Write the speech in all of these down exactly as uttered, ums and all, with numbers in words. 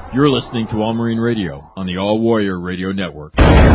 You're listening to All Marine Radio on the All Warrior Radio Network.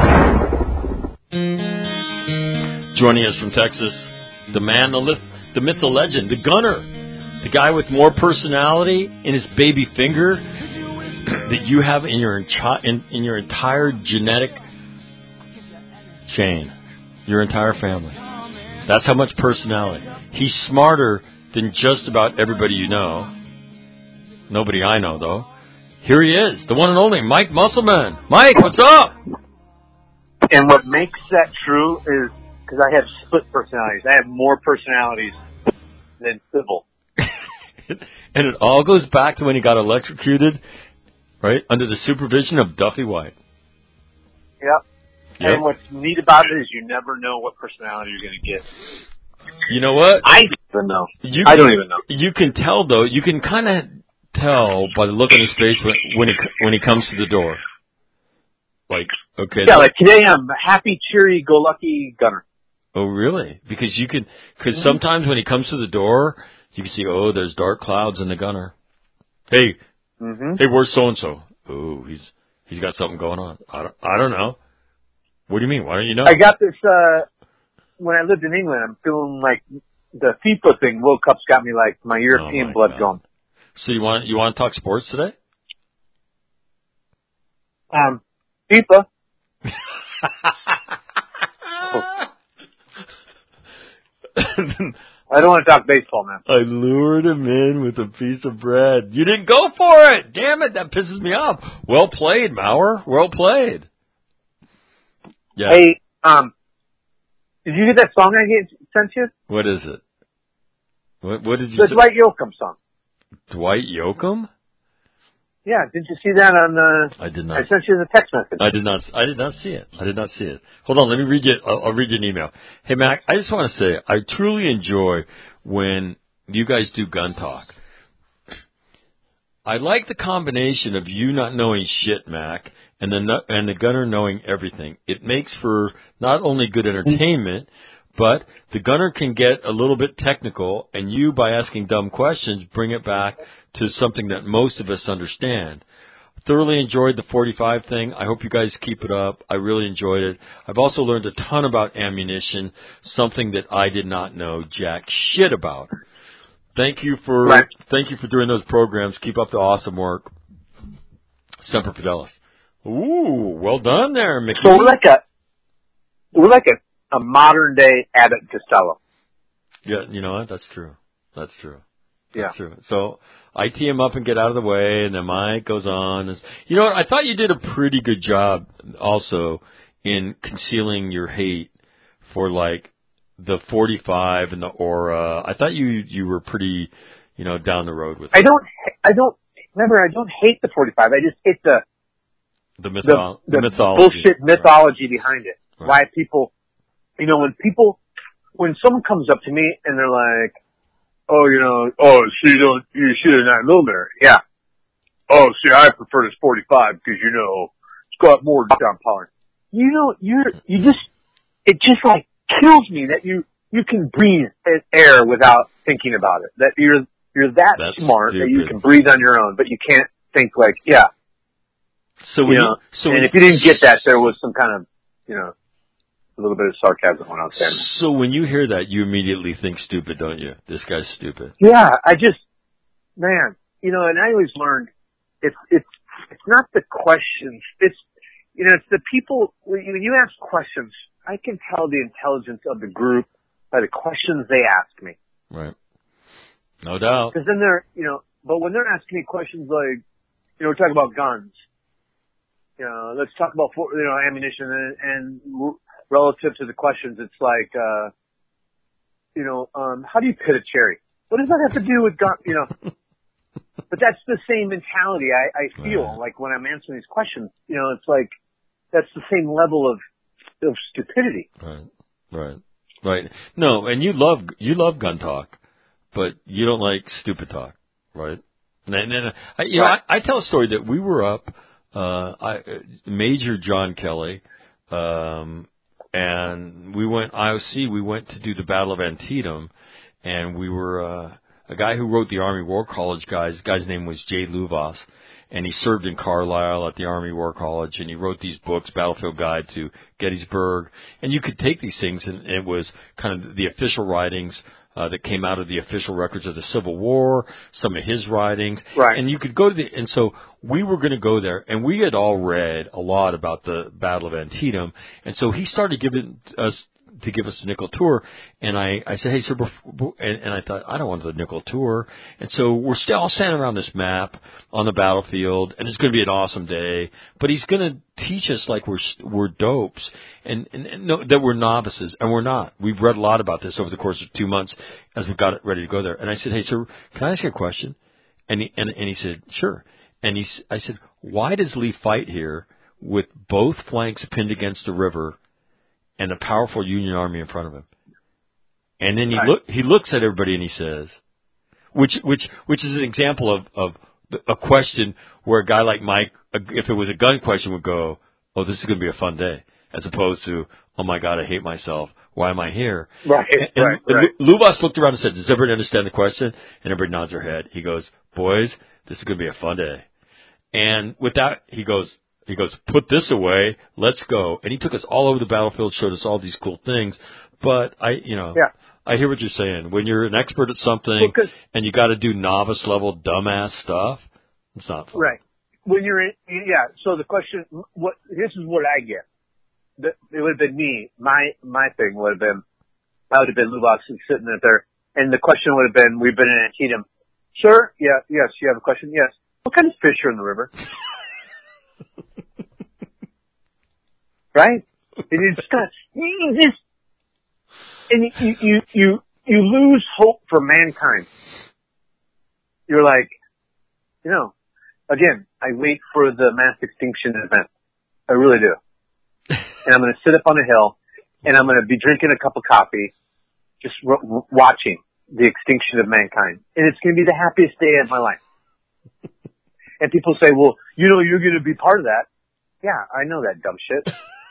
Joining us from Texas, the man, the, lith, the myth, the legend, the gunner, the guy with more personality in his baby finger that you have in your enchi- in, in your entire genetic chain, your entire family. That's how much personality. He's smarter than just about everybody you know. Nobody I know, though. Here he is, the one and only Mike Musselman. Mike, what's up? And what makes that true is because I have split personalities. I have more personalities than Sybil. And it all goes back to when he got electrocuted, right, under the supervision of Duffy White. Yep. Yep. And what's neat about it is you never know what personality you're going to get. You know what? I don't even know. You I can, don't even know. You can tell, though. You can kind of tell by the look on his face when when he, when he comes to the door. Like, okay. Yeah, like today I'm a happy, cheery, go lucky gunner. Oh, really? Because you can, because Mm-hmm. sometimes when he comes to the door, you can see, oh, there's dark clouds in the gunner. Hey, mm-hmm. hey, where's so and so? Oh, he's he's got something going on. I don't, I don't know. What do you mean? Why don't you know? I got this uh when I lived in England. I'm feeling like the FIFA thing. World Cup's got me like my European Oh my blood God. going. So you want you want to talk sports today? Um, FIFA. I don't want to talk baseball, man. I lured him in with a piece of bread. You didn't go for it. Damn it, that pisses me off. Well played, Maurer. Well played. Yeah. Hey, um, did you get that song I gave, sent you? What is it? What, what did you The say? Dwight Yoakam song. Dwight Yoakam? Yeah, did you see that on the? I did not. I sent you the text message. I did not. I did not see it. I did not see it. Hold on. Let me read you. I'll, I'll read you an email. Hey, Mac. I just want to say I truly enjoy when you guys do gun talk. I like the combination of you not knowing shit, Mac, and the and the gunner knowing everything. It makes for not only good entertainment, but the gunner can get a little bit technical, and you, by asking dumb questions, bring it back to something that most of us understand. Thoroughly enjoyed the forty-five thing. I hope you guys keep it up. I really enjoyed it. I've also learned a ton about ammunition, something that I did not know jack shit about. Thank you for Right. thank you for doing those programs. Keep up the awesome work. Semper Fidelis. Ooh, well done there, Mickey. So we're like a, we're like a, a modern day Abbott and Costello. Yeah, you know what? That's true. That's true. That's Yeah. true. So I tee him up and get out of the way, and then Mike goes on. You know what? I thought you did a pretty good job also in concealing your hate for like the forty-five and the Aura. I thought you you were pretty, you know, down the road with it. I don't, I don't, remember, I don't hate the forty-five. I just hate the, the, mytho- the, the, the mythology. bullshit mythology behind it. Right. Why people, you know, when people, when someone comes up to me and they're like, oh, you know, oh, so you don't, you shoot a nine millimeter. Yeah. Oh, see, I prefer this forty-five because, you know, it's got more down power. You know, you're, you just, it just like kills me that you, you can breathe air without thinking about it. That you're, you're that That's smart that you stupid. can breathe on your own, but you can't think like, yeah. So when You you, know, so and when if you didn't get that, there was some kind of, you know, a little bit of sarcasm when I was saying that. So when you hear that, you immediately think stupid, don't you? This guy's stupid. Yeah, I just, man, you know, and I always learned it's, it's, it's not the questions. It's, you know, it's the people, when you, when you ask questions, I can tell the intelligence of the group by the questions they ask me. Right. No doubt. Because then they're, you know, but when they're asking me questions like, you know, we're talking about guns, you know, let's talk about, you know, ammunition and, and relative to the questions, it's like, uh, you know, um, how do you pit a cherry? What does that have to do with gun, you know? But that's the same mentality I, I feel Right. like when I'm answering these questions, you know, it's like, that's the same level of, of stupidity. Right. Right. Right. No, and you love, you love gun talk, but you don't like stupid talk, right? And, and, and I, you Right. know, I, I tell a story that we were up, uh, I, Major John Kelly, um, and we went, I O C, we went to do the Battle of Antietam, and we were, uh, a guy who wrote the Army War College guys, guy's name was Jay Luvas, and he served in Carlisle at the Army War College, and he wrote these books, Battlefield Guide to Gettysburg, and you could take these things, and it was kind of the official writings uh, that came out of the official records of the Civil War, some of his writings, right. and you could go to the, and so we were going to go there, and we had all read a lot about the Battle of Antietam, and so he started giving us to give us a nickel tour, and I, I said, hey, sir, before, and, and I thought, I don't want the nickel tour, and so we're still all standing around this map on the battlefield, and it's going to be an awesome day, but he's going to teach us like we're we're dopes, and, and, and no, that we're novices, and we're not. We've read a lot about this over the course of two months as we got it ready to go there, and I said, hey, sir, can I ask you a question? And he, and, and he said, sure, and he, I said, why does Lee fight here with both flanks pinned against the river and a powerful Union Army in front of him? And then he right. look he looks at everybody and he says, which which which is an example of of a question where a guy like Mike, if it was a gun question, would go, oh, this is going to be a fun day, as opposed to, oh my God, I hate myself. Why am I here? Right, and, right, and right. Lubas looked around and said, does everybody understand the question? And everybody nods their head. He goes, boys, this is going to be a fun day. And with that, he goes, He goes, put this away, let's go. And he took us all over the battlefield, showed us all these cool things. But I, you know, yeah. I hear what you're saying. When you're an expert at something well, and you got to do novice level dumbass stuff, it's not fun. Right. When you're in, yeah. So the question, what, this is what I get. The, it would have been me. My, my thing would have been, I would have been Lubas sitting there. And the question would have been, we've been in Antietam. Sir? Yeah, yes. You have a question? Yes. What kind of fish are in the river? Right? And you just got, you just, and you, you, you, you lose hope for mankind. You're like, you know, again, I wait for the mass extinction event. I really do. And I'm going to sit up on a hill and I'm going to be drinking a cup of coffee, just r- r- watching the extinction of mankind. And it's going to be the happiest day of my life. And people say, well, you know, you're going to be part of that. Yeah, I know that dumb shit.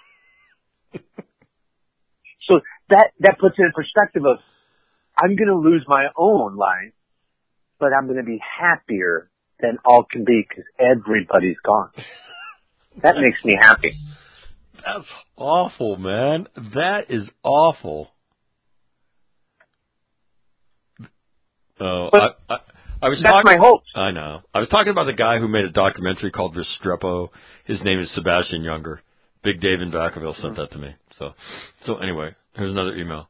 So that, that puts it in perspective of, I'm going to lose my own life, but I'm going to be happier than all can be because everybody's gone. That makes me happy. That's awful, man. That is awful. Oh, I, I, I was that's talking, my hopes. I know. I was talking about the guy who made a documentary called Restrepo. His name is Sebastian Younger. Big Dave in Vacaville sent that to me. So, so anyway, here's another email.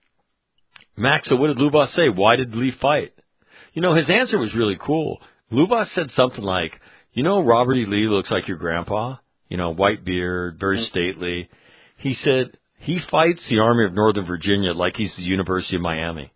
Max, so what did Lubas say? Why did Lee fight? You know, his answer was really cool. Lubas said something like, you know, Robert E. Lee looks like your grandpa. You know, white beard, very stately. He said he fights the Army of Northern Virginia like he's the University of Miami.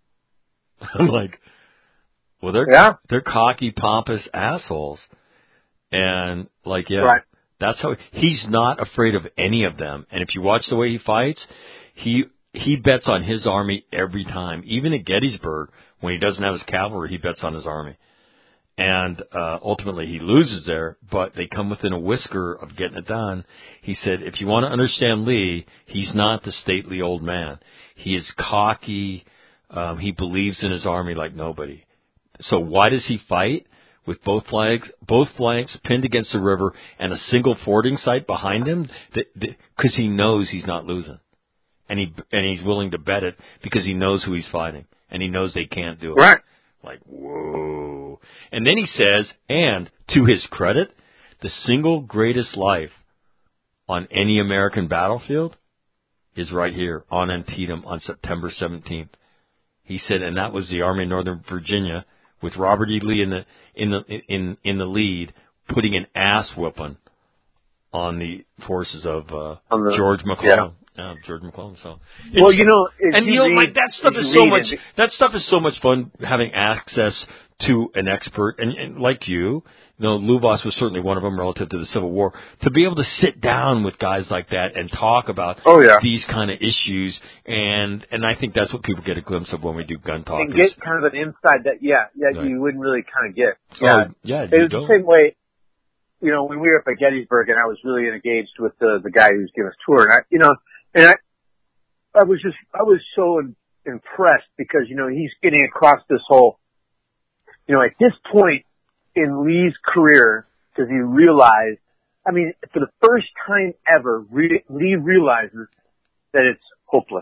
I'm like, well, they're yeah. they're cocky, pompous assholes, and like, yeah, right. that's how he's not afraid of any of them. And if you watch the way he fights, he he bets on his army every time. Even at Gettysburg, when he doesn't have his cavalry, he bets on his army. And uh, ultimately, he loses there, but they come within a whisker of getting it done. He said, if you want to understand Lee, he's not the stately old man. He is cocky. Um, he believes in his army like nobody. So why does he fight with both flanks, both flanks pinned against the river and a single fording site behind him? Because he knows he's not losing, and he and he's willing to bet it because he knows who he's fighting, and he knows they can't do it. Right. Like, whoa. And then he says, and to his credit, the single greatest life on any American battlefield is right here on Antietam on September seventeenth. He said, and that was the Army of Northern Virginia with Robert E. Lee in the in the in in the lead, putting an ass whooping on the forces of uh, the, George McClellan. Yeah. Yeah, George McClellan. So, well, you know, and you, you know, read, Mike, that stuff is so much. it, That stuff is so much fun having access to an expert, and, and like you, you know, Lubas was certainly one of them relative to the Civil War. To be able to sit down with guys like that and talk about oh, yeah. these kind of issues, and and I think that's what people get a glimpse of when we do gun talk. And get kind of an insight that, yeah, yeah, right. you wouldn't really kind of get. Yeah, oh, yeah, it was don't. the same way. You know, when we were up at Gettysburg, and I was really engaged with the the guy who was giving us tour, and I, you know, and I. I was just, I was so impressed because, you know, he's getting across this whole, you know, at this point in Lee's career because he realized, I mean, for the first time ever, Lee realizes that it's hopeless.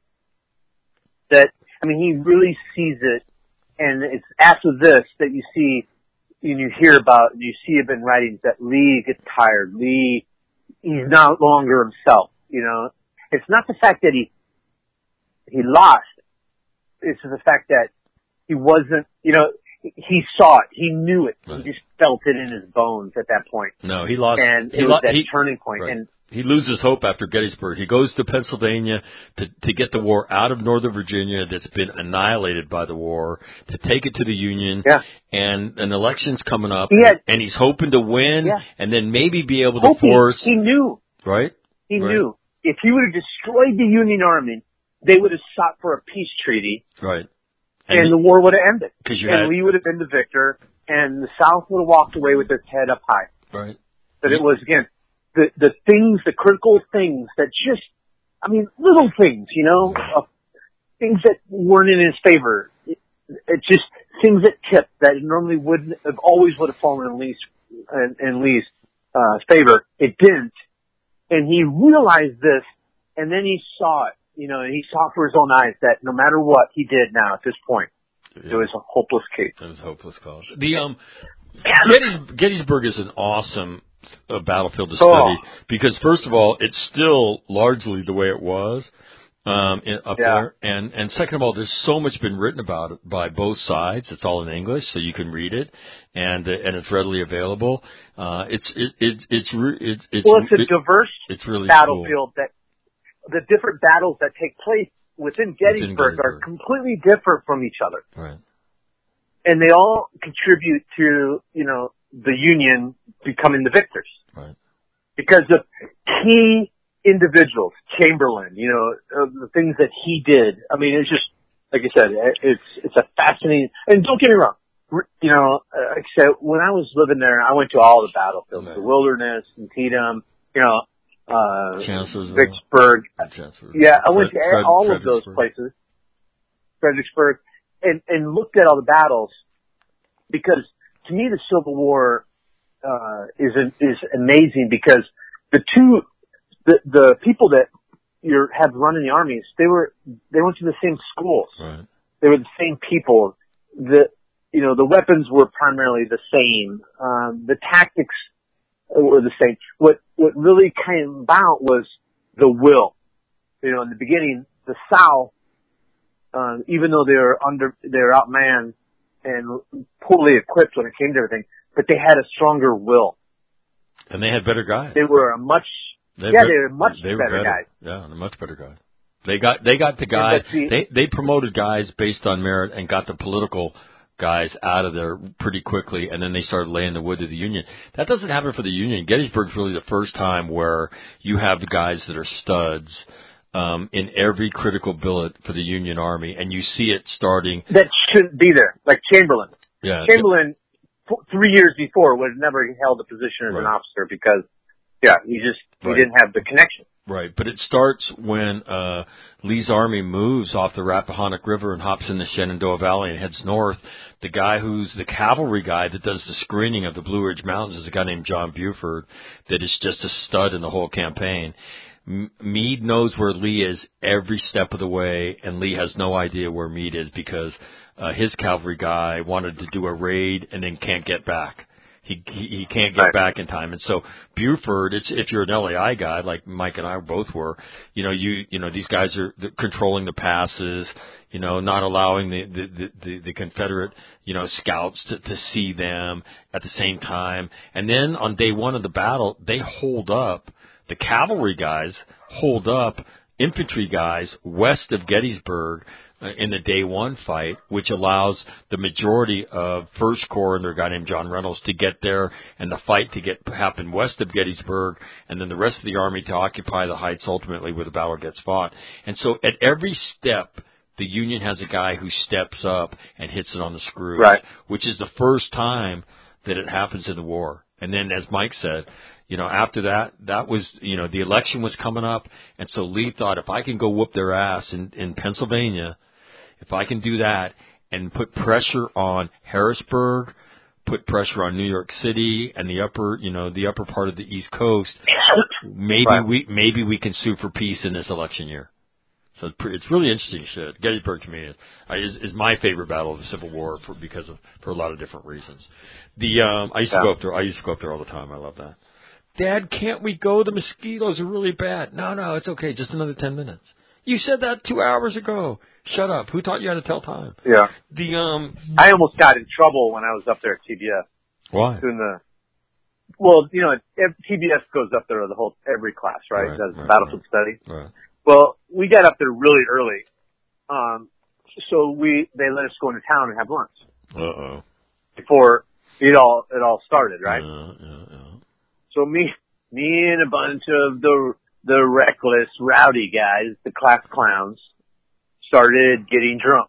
That, I mean, he really sees it, and it's after this that you see, and you hear about, and you see it in writings that Lee gets tired. Lee, he's no longer himself, you know. It's not the fact that he, he lost. It's the fact that he wasn't, you know, he saw it. He knew it. Right. He just felt it in his bones at that point. No, he lost. And he it was lo- that he, turning point. Right. And he loses hope after Gettysburg. He goes to Pennsylvania to, to get the war out of Northern Virginia that's been annihilated by the war, to take it to the Union. Yeah. And an election's coming up, he had, and he's hoping to win yeah. and then maybe be able Hoping. to force. He knew. Right? He right. knew. If he would have destroyed the Union Army, they would have sought for a peace treaty. Right. And, and the war would have ended. Cause you and had, Lee would have been the victor, and the South would have walked away with its head up high. Right. But it was, again, the the things, the critical things that just, I mean, little things, you know, uh, things that weren't in his favor. It, it just things that tipped that normally wouldn't have always would have fallen in Lee's in, in Lee's uh, favor. It didn't, and he realized this, and then he saw it. You know, he saw for his own eyes that no matter what he did now at this point, yeah. it was a hopeless case. It was a hopeless cause. The um, Gettys, Gettysburg is an awesome uh, battlefield to study oh. because, first of all, it's still largely the way it was um, in, up yeah. there, and and second of all, there's so much been written about it by both sides. It's all in English, so you can read it, and uh, and it's readily available. Uh, it's it, it it's re- it's it's well, it's a it, diverse it's really battlefield cool. that. The different battles that take place within Gettysburg, within Gettysburg are completely different from each other. Right. And they all contribute to, you know, the Union becoming the victors. Right. Because of key individuals, Chamberlain, you know, uh, the things that he did. I mean, it's just, like I said, it's, it's a fascinating, and don't get me wrong, you know, like I said, when I was living there, I went to all the battlefields, right. the Wilderness, Antietam, you know, Uh, Vicksburg. Yeah, I went to Fred, all of those places. Fredericksburg. And, and looked at all the battles because to me the Civil War, uh, is, is amazing because the two, the, the people that you have run in the armies, they were, they went to the same schools. Right. They were the same people. The, you know, the weapons were primarily the same. Um, the tactics were the same. What what really came about was the will. You know, in the beginning, the South, um, even though they were under, they were outmanned and poorly equipped when it came to everything, but they had a stronger will. And they had better guys. They were a much, they yeah, be- they were much they were better, better guys. Yeah, they're much better guys. They got they got the guy. The, they they promoted guys based on merit and got the political guys out of there pretty quickly, and then they started laying the wood to the Union. That doesn't happen for the Union. Gettysburg's really the first time where you have the guys that are studs um, in every critical billet for the Union Army, and you see it starting. That shouldn't be there, like Chamberlain. Yeah, Chamberlain, f- three years before, would have never held a position as right. an officer because, yeah, he just he right. didn't have the connection. Right, but it starts when uh Lee's army moves off the Rappahannock River and hops in the Shenandoah Valley and heads north. The guy who's the cavalry guy that does the screening of the Blue Ridge Mountains is a guy named John Buford that is just a stud in the whole campaign. M- Meade knows where Lee is every step of the way, and Lee has no idea where Meade is because uh his cavalry guy wanted to do a raid and then can't get back. He, he he can't get right. back in time, and so Buford. It's if you're an L A I guy like Mike and I both were. You know, you you know these guys are controlling the passes. You know, not allowing the the the, the Confederate you know scouts to, to see them at the same time. And then on day one of the battle, they hold up. The cavalry guys hold up infantry guys west of Gettysburg in the day one fight, which allows the majority of First Corps under a guy named John Reynolds to get there and the fight to get happen west of Gettysburg, and then the rest of the army to occupy the heights ultimately where the battle gets fought. And so at every step, the Union has a guy who steps up and hits it on the screws, right. which is the first time that it happens in the war. And then, as Mike said, you know, after that, that was, you know, the election was coming up, and so Lee thought, if I can go whoop their ass in, in Pennsylvania, if I can do that and put pressure on Harrisburg, put pressure on New York City and the upper, you know, the upper part of the East Coast. Maybe right. we maybe we can sue for peace in this election year. So it's, pretty, it's really interesting shit. Gettysburg to me is, is is my favorite battle of the Civil War for because of for a lot of different reasons. The um, I used to yeah. go up there. I used to go up there all the time. I love that. Dad, can't we go? The mosquitoes are really bad. No, no, it's okay. Just another ten minutes. You said that two hours ago. Shut up. Who taught you how to tell time? Yeah. The um. I almost got in trouble when I was up there at T B S. Why? Doing the, well, you know, T B S goes up there the whole every class, right? Right, Does right, battlefield right. study. Right. Well, we got up there really early, um, so we they let us go into town and have lunch. Uh oh. Before it all it all started, right? Uh, uh, uh. So me me and a bunch of the the reckless, rowdy guys, the class clowns, started getting drunk,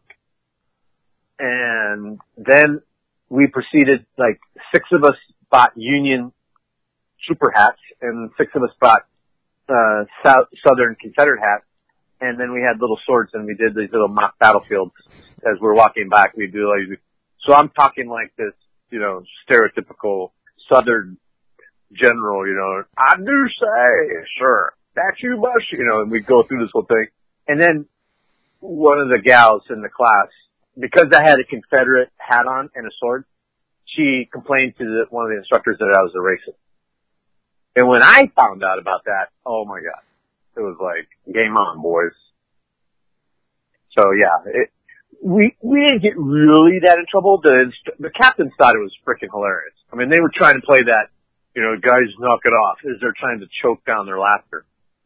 and then we proceeded. Like six of us bought Union Trooper hats, and six of us bought uh South, Southern Confederate hats, and then we had little swords, and we did these little mock battlefields as we're walking back. We do like, so I'm talking like this, you know, stereotypical Southern general, you know, I do say, sir, that you must, you know, and we go through this whole thing, and then one of the gals in the class, because I had a Confederate hat on and a sword, she complained to the, one of the instructors that I was a racist. And when I found out about that, oh my God, it was like, game on, boys. So yeah, it, we, we didn't get really that in trouble. The, the captains thought it was freaking hilarious. I mean, they were trying to play that, you know, guys knock it off as they're trying to choke down their laughter.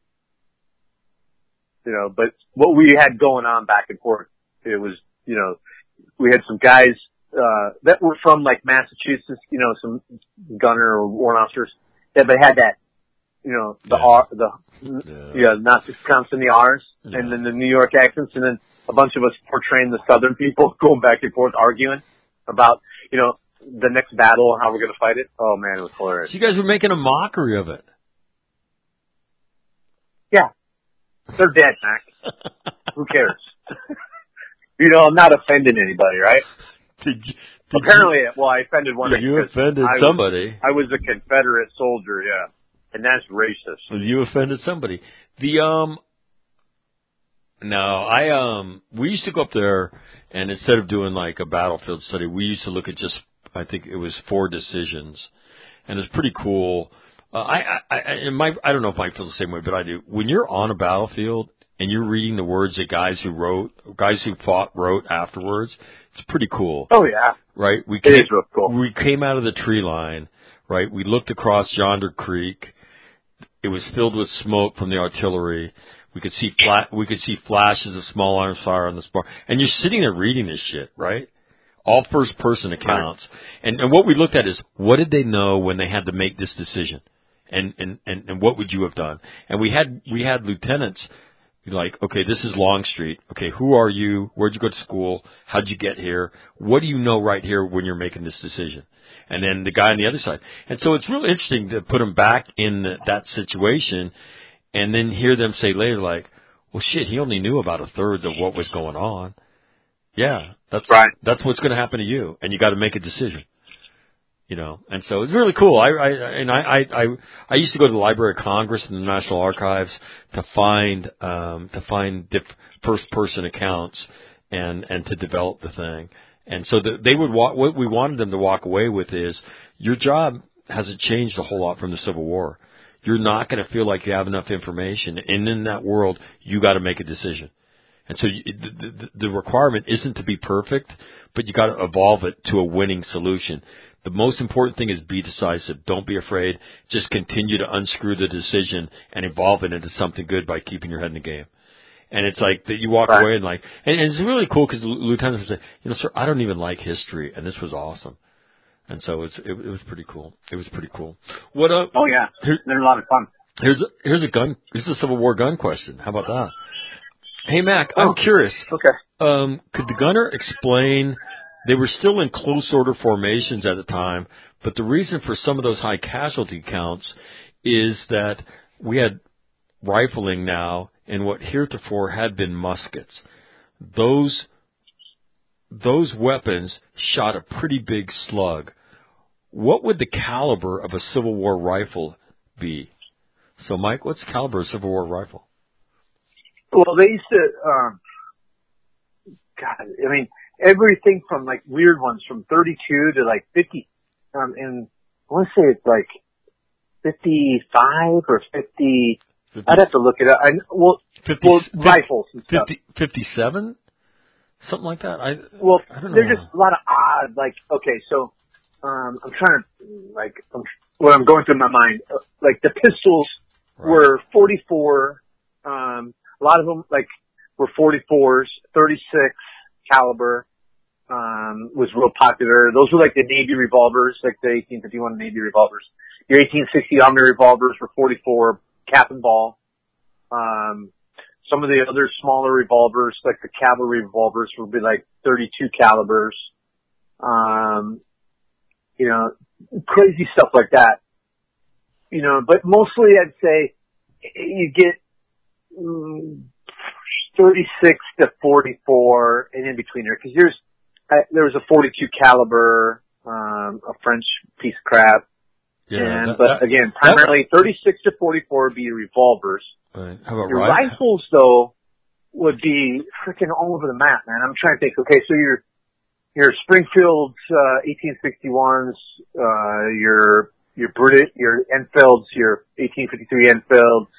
You know, but what we had going on back and forth, it was, you know, we had some guys, uh, that were from like Massachusetts, you know, some gunner or warrant officers that but had that, you know, the yeah. R, the, yeah, yeah not just pronouncing the R's, yeah. and then the New York accents, and then a bunch of us portraying the Southern people going back and forth arguing about, you know, the next battle and how we're going to fight it. Oh man, it was hilarious. So you guys were making a mockery of it. Yeah. They're dead, Mac. Who cares? You know, I'm not offending anybody, right? Did you, did Apparently, you, well, I offended one. you offended I was, somebody. I was a Confederate soldier, yeah. And that's racist. You offended somebody. The, um, no, I, um, we used to go up there, and instead of doing like a battlefield study, we used to look at just, I think it was four decisions. And it's pretty cool. Uh, I, I, I, and my, I don't know if Mike feels the same way, but I do. When you're on a battlefield and you're reading the words that guys who wrote, guys who fought wrote afterwards, it's pretty cool. Oh yeah. Right? We it came, is real cool. We came out of the tree line, right? We looked across Yonder Creek. It was filled with smoke from the artillery. We could see flat, we could see flashes of small arms fire on the spar. And you're sitting there reading this shit, right? All first person accounts. Right. And, and what we looked at is, what did they know when they had to make this decision? And, and, and, and what would you have done? And we had, we had lieutenants like, okay, this is Longstreet. Okay, who are you? Where'd you go to school? How'd you get here? What do you know right here when you're making this decision? And then the guy on the other side. And so it's really interesting to put them back in the, that situation and then hear them say later, like, well, shit, he only knew about a third of what was going on. Yeah, that's right. That's what's going to happen to you, and you got to make a decision. You know, and so it's really cool. I, I and I, I, I, I used to go to the Library of Congress and the National Archives to find, um, to find diff, first-person accounts and and to develop the thing. And so the, they would walk, what we wanted them to walk away with is your job hasn't changed a whole lot from the Civil War. You're not going to feel like you have enough information, and in that world, you got to make a decision. And so you, the, the, the requirement isn't to be perfect, but you got to evolve it to a winning solution. The most important thing is be decisive. Don't be afraid. Just continue to unscrew the decision and evolve it into something good by keeping your head in the game. And it's like that you walk right. away and like, and, and it's really cool because lieutenants would say, you know, sir, I don't even like history, and this was awesome. And so it's, it, it was pretty cool. It was pretty cool. What uh? Oh yeah, here, they're a lot of fun. Here's a, here's a gun. This is a Civil War gun question. How about that? Hey Mac, oh, I'm curious. Okay. Um, could the gunner explain? They were still in close order formations at the time, but the reason for some of those high casualty counts is that we had rifling now in what heretofore had been muskets. Those those weapons shot a pretty big slug. what would the caliber of a Civil War rifle be? So, Mike, what's the caliber of a Civil War rifle? Well, they used to, um, God, I mean, everything from like weird ones from thirty-two to like fifty, um, and I want to say it's like fifty-five or fifty. fifty I'd have to look it up. I, well, fifty, well fifty, rifles and stuff. fifty, fifty-seven? Something like that? I, well, I don't know. There's just a lot of odd, like, okay, so, um, I'm trying to, like, I'm, what I'm going through my mind, uh, like the pistols right. were forty-four, um, a lot of them, like, were forty-fours, thirty-six caliber, um, was real popular. Those were like the Navy revolvers, like the eighteen fifty-one Navy revolvers. Your eighteen sixty Army revolvers were forty-four, cap and ball. Um, some of the other smaller revolvers, like the cavalry revolvers, would be like thirty-two calibers. Um, you know, crazy stuff like that. You know, but mostly I'd say you get mm, thirty-six to forty-four and in between there, because there's uh, there was a forty-two caliber, um, a French piece of crap. Yeah, and that, but that, again, primarily that, thirty-six to forty-four would be revolvers. Right. How about your rifles? rifles though would be freaking all over the map, man. I'm trying to think. Okay, so your your Springfields, uh, eighteen sixty-ones, uh, your your British, your Enfields, your eighteen fifty-three Enfields.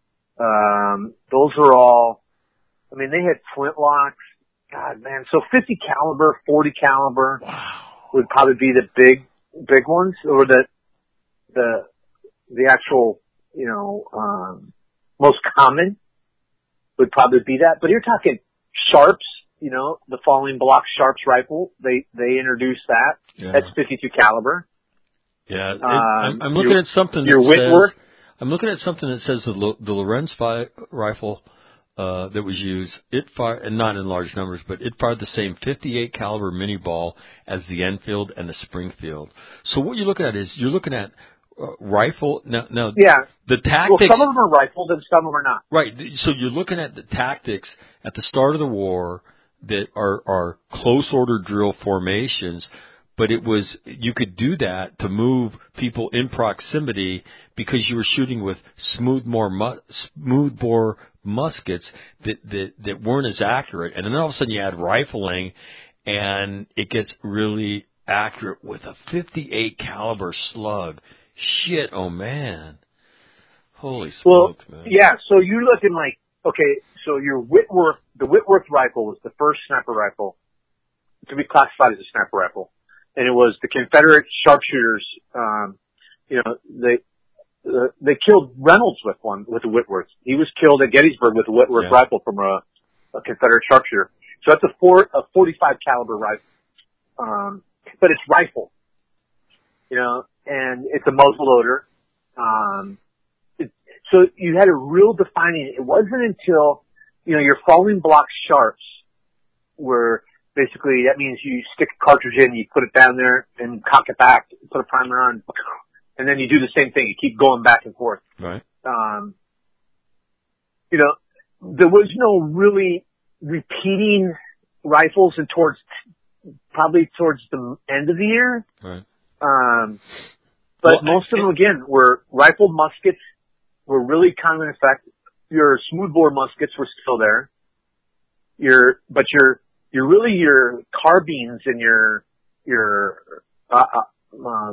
Um, those were all. I mean, they had flintlocks. God, man. So fifty caliber, forty caliber wow. would probably be the big, big ones, or the, the, the actual, you know, um, most common would probably be that. But you're talking Sharps, you know, the Falling Block Sharps rifle. They, they introduced that. Yeah. That's fifty-two caliber. Yeah. It, um, I'm, I'm looking your, at something that your Whitworth. says, I'm looking at something that says the, the Lorenz fi- rifle, Uh, that was used, it fired, and not in large numbers, but it fired the same fifty-eight caliber mini ball as the Enfield and the Springfield. So what you're looking at is you're looking at uh, rifle. Now, now, yeah, the tactics. Well, some of them are rifled and some of them are not. Right. So you're looking at the tactics at the start of the war that are are close order drill formations. But it was, you could do that to move people in proximity because you were shooting with smooth bore, mu- smooth bore muskets that, that, that weren't as accurate. And then all of a sudden you add rifling and it gets really accurate with a fifty-eight caliber slug. Shit, oh man. Holy smokes, well, man. Yeah, so you're looking like, okay, so your Whitworth, the Whitworth rifle was the first sniper rifle to be classified as a sniper rifle. And it was the Confederate sharpshooters, um, you know, they, uh, they killed Reynolds with one, with a Whitworth. He was killed at Gettysburg with a Whitworth yeah. rifle from a, a Confederate sharpshooter. So that's a four, a forty-five caliber rifle. Um, but it's rifle, you know, and it's a muzzle loader. Um, it, so you had a real defining, it wasn't until, you know, your Falling Block Sharps were, basically, that means you stick a cartridge in, you put it down there, and cock it back, put a primer on, and then you do the same thing. You keep going back and forth. Right. Um, you know, there was no really repeating rifles and towards, probably towards the end of the year. Right. Um, but well, most of them, again, were rifled muskets, were really common in effect. Your smoothbore muskets were still there. Your, but your, You're really your carbines and your your uh, uh, uh,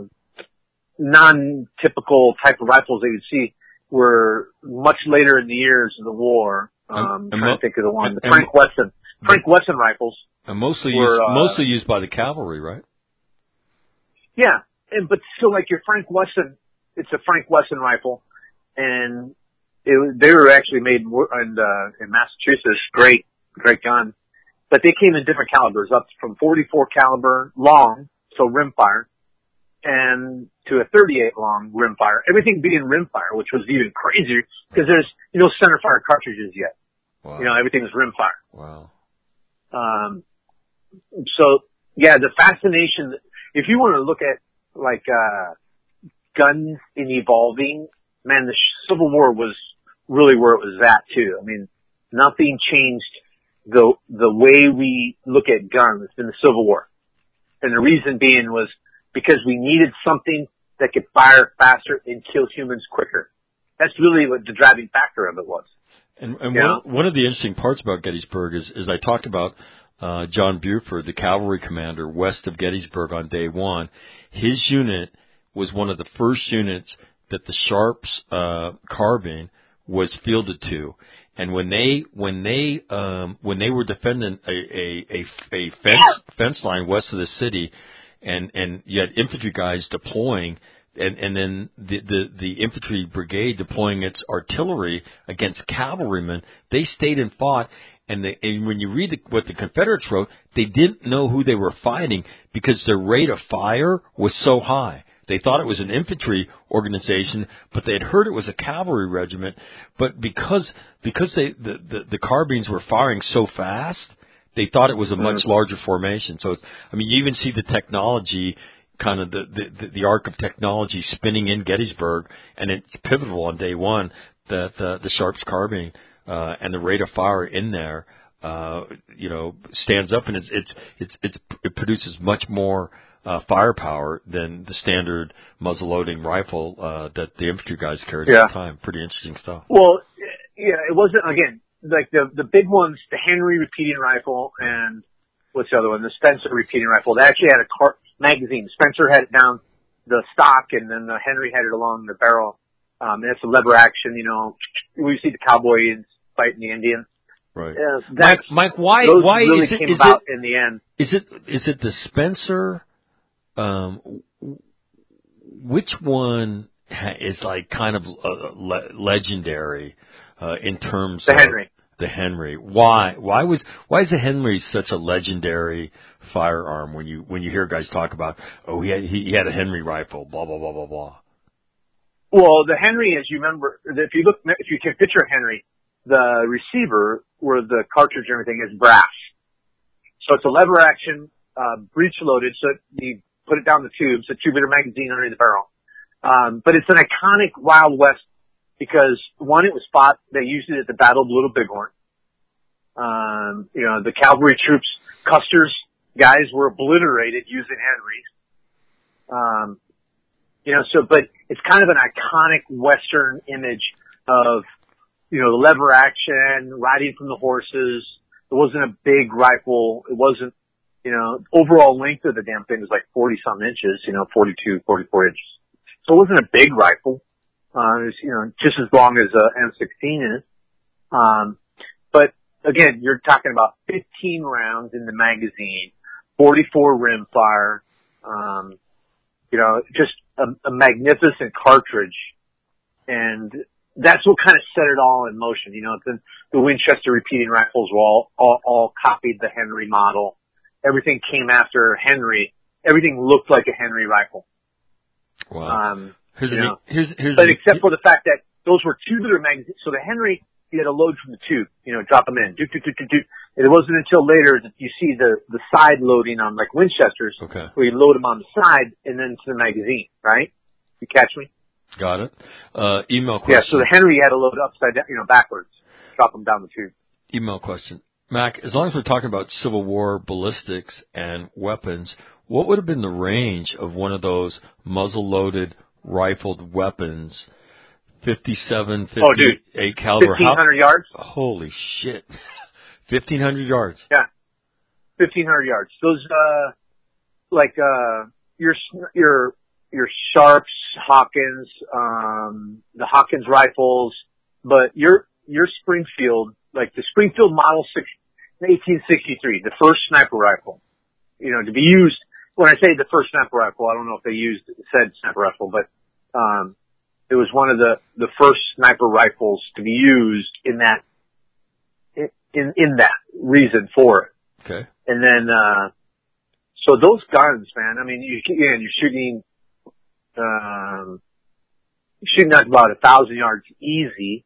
non-typical type of rifles that you'd see were much later in the years of the war. Um, I'm trying mo- to think of the one, the Frank mo- Wesson, Frank Wesson rifles. And mostly were, used, uh, mostly used by the cavalry, right? Yeah, and but still, like your Frank Wesson, it's a Frank Wesson rifle, and it, they were actually made in uh, in Massachusetts. Great, great gun. But they came in different calibers, up from forty-four caliber long, so rimfire, and to a thirty-eight long rimfire. Everything being rimfire, which was even crazier because there's, you know, centerfire cartridges yet. Wow. You know, everything's rimfire. Wow. Um, so yeah, the fascination, if you want to look at like, uh, guns in evolving, man, the Civil War was really where it was at too. I mean, nothing changed the the way we look at guns in the Civil War. And the reason being was because we needed something that could fire faster and kill humans quicker. That's really what the driving factor of it was. And, and one, one of the interesting parts about Gettysburg is, is I talked about uh, John Buford, the cavalry commander west of Gettysburg on day one. His unit was one of the first units that the Sharps uh, carbine was fielded to. And when they when they um, when they were defending a a, a, a fence fence line west of the city, and, and you had infantry guys deploying, and, and then the, the the infantry brigade deploying its artillery against cavalrymen, they stayed and fought. And, they, and when you read the, what the Confederates wrote, they didn't know who they were fighting because their rate of fire was so high. They thought it was an infantry organization, but they had heard it was a cavalry regiment. But because because they the, the, the carbines were firing so fast, they thought it was a much larger formation. So, I mean, you even see the technology, kind of the, the, the arc of technology spinning in Gettysburg, and it's pivotal on day one that uh, the Sharps carbine uh, and the rate of fire in there, uh, you know, stands up, and it's it's it's, it's it produces much more Uh, firepower than the standard muzzle-loading rifle uh, that the infantry guys carried yeah. at the time. Pretty interesting stuff. Well, yeah, it wasn't, again, like the the big ones, the Henry repeating rifle and what's the other one? The Spencer repeating rifle. They actually had a car- magazine. Spencer had it down the stock, and then the Henry had it along the barrel. Um, and it's a lever action, you know. We see the cowboys fighting the Indians. Right. Uh, Mike, Mike, why, those why really is it, came is about it, in the end. Is it, is it the Spencer? Um, which one is like kind of uh, le- legendary uh, in terms the of Henry. the Henry? Why? Why was why is the Henry such a legendary firearm? When you when you hear guys talk about, oh, he had, he had a Henry rifle, blah blah blah blah blah. Well, the Henry, as you remember, if you look, if you can picture a Henry, the receiver where the cartridge and everything is brass, so it's a lever action, uh, breech loaded, so you put it down the tube, it's a two liter magazine under the barrel. Um, but it's an iconic Wild West because one, it was fought, they used it at the Battle of Little Bighorn. Um, you know, the cavalry troops, Custer's guys were obliterated using Henrys. Um, you know, so, but it's kind of an iconic Western image of, you know, the lever action, riding from the horses. It wasn't a big rifle. It wasn't, you know, overall length of the damn thing was like forty some inches, you know, forty-two, forty-four inches. So it wasn't a big rifle. Uh, it was, you know, just as long as a M sixteen is. Um, but again, you're talking about fifteen rounds in the magazine, forty-four rim fire, um, you know, just a, a magnificent cartridge. And that's what kind of set it all in motion. You know, the, the Winchester repeating rifles were all, all, all copied the Henry model. Everything came after Henry. Everything looked like a Henry rifle. Wow. Um, here's you a, know, here's, here's but a, except for the fact that those were two-liter magazines. So the Henry, you had to load from the tube, you know, drop them in. Do, do, do, do, do. And it wasn't until later that you see the, the side loading on like Winchesters, okay, where you load them on the side and then to the magazine, right? You catch me? Got it. Uh, email question. Yeah, so the Henry had to load upside down, you know, backwards, drop them down the tube. Email question. Mac, as long as we're talking about Civil War ballistics and weapons, what would have been the range of one of those muzzle-loaded rifled weapons, fifty-seven, fifty-eight oh, dude. caliber? fifteen hundred How, yards? Holy shit. fifteen hundred yards. Yeah. fifteen hundred yards. Those, uh, like, uh, your, your, your Sharps, Hawkins, um, the Hawkins rifles, but your, your Springfield, like the Springfield Model six, eighteen sixty-three, the first sniper rifle, you know, to be used, when I say the first sniper rifle, I don't know if they used, said sniper rifle, but, um, it was one of the, the first sniper rifles to be used in that, in, in that reason for it. Okay. And then, uh, so those guns, man, I mean, you, again, you're shooting, um, you're shooting at about a thousand yards easy.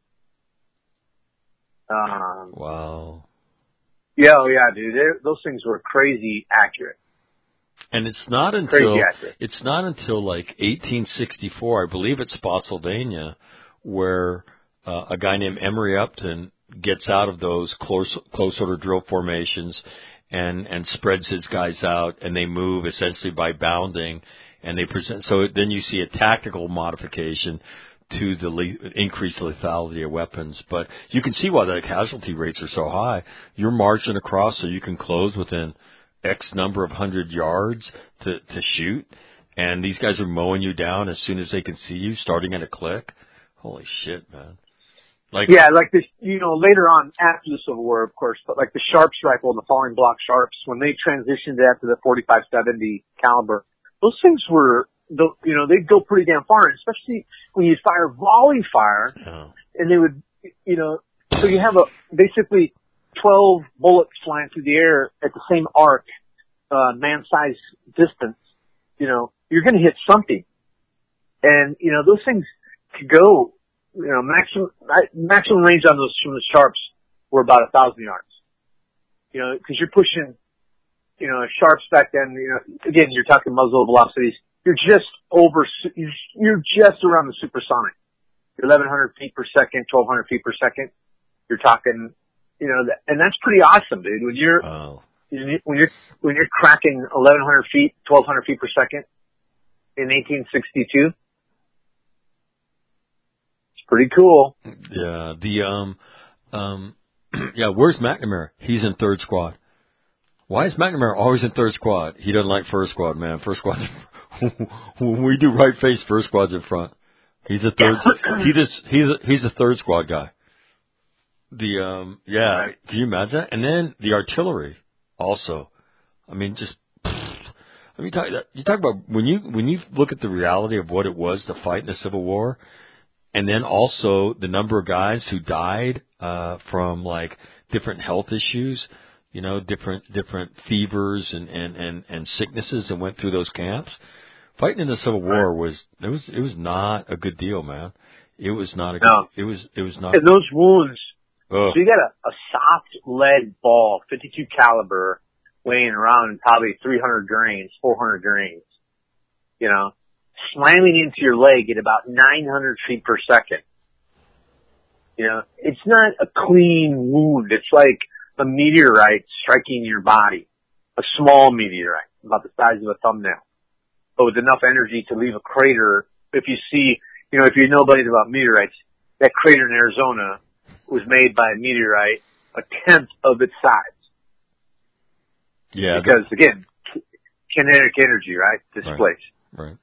Um, wow. Yeah, oh yeah, dude. They're, those things were crazy accurate. And it's not until crazy accurate. It's not until like eighteen sixty-four, I believe it's Spotsylvania, where uh, a guy named Emory Upton gets out of those close close order drill formations and and spreads his guys out, and they move essentially by bounding. and they present. So then you see a tactical modification to the le- increased lethality of weapons. But you can see why the casualty rates are so high. You're marching across so you can close within X number of hundred yards to, to shoot, and these guys are mowing you down as soon as they can see you, starting at a click. Holy shit, man. Like, yeah, like this, you know, later on after the Civil War, of course, but like the Sharps rifle and the falling block Sharps, when they transitioned after the forty-five seventy caliber, those things were, you know, they'd go pretty damn far, especially when you fire volley fire, oh. and they would, you know, so you have a, basically twelve bullets flying through the air at the same arc, uh, man-size distance, you know, you're gonna hit something. And, you know, those things could go, you know, maximum, maximum range on those from the Sharps were about a thousand yards. You know, cause you're pushing, you know, Sharps back then, you know, again, you're talking muzzle velocities. You're just over, you're just around the supersonic. You're eleven hundred feet per second, twelve hundred feet per second. You're talking, you know, and that's pretty awesome, dude. When you're, oh. when you're, when you're cracking eleven hundred feet, twelve hundred feet per second in eighteen sixty-two, it's pretty cool. Yeah. The, um, um, yeah, where's McNamara? He's in third squad. Why is McNamara always in third squad? He doesn't like first squad, man. First squad. When we do right face, first squad's in front. He's a third. he just he's a, he's a third squad guy. The um yeah, right. Can you imagine that? And then the artillery also. I mean, just I mean, talk, you talk about when you when you look at the reality of what it was to fight in the Civil War, and then also the number of guys who died uh from like different health issues. You know, different different fevers and, and, and, and sicknesses that went through those camps. Fighting in the Civil War was it was it was not a good deal, man. It was not a good no. it was it was not. And those wounds. Ugh. So you got a, a soft lead ball, fifty-two caliber, weighing around probably three hundred grains, four hundred grains. You know, slamming into your leg at about nine hundred feet per second. You know, it's not a clean wound. It's like a meteorite striking your body, a small meteorite, about the size of a thumbnail, but with enough energy to leave a crater. If you see, you know, if you know anything about meteorites, that crater in Arizona was made by a meteorite a tenth of its size. Yeah. Because again, kinetic energy, right? Displaced. Right. right.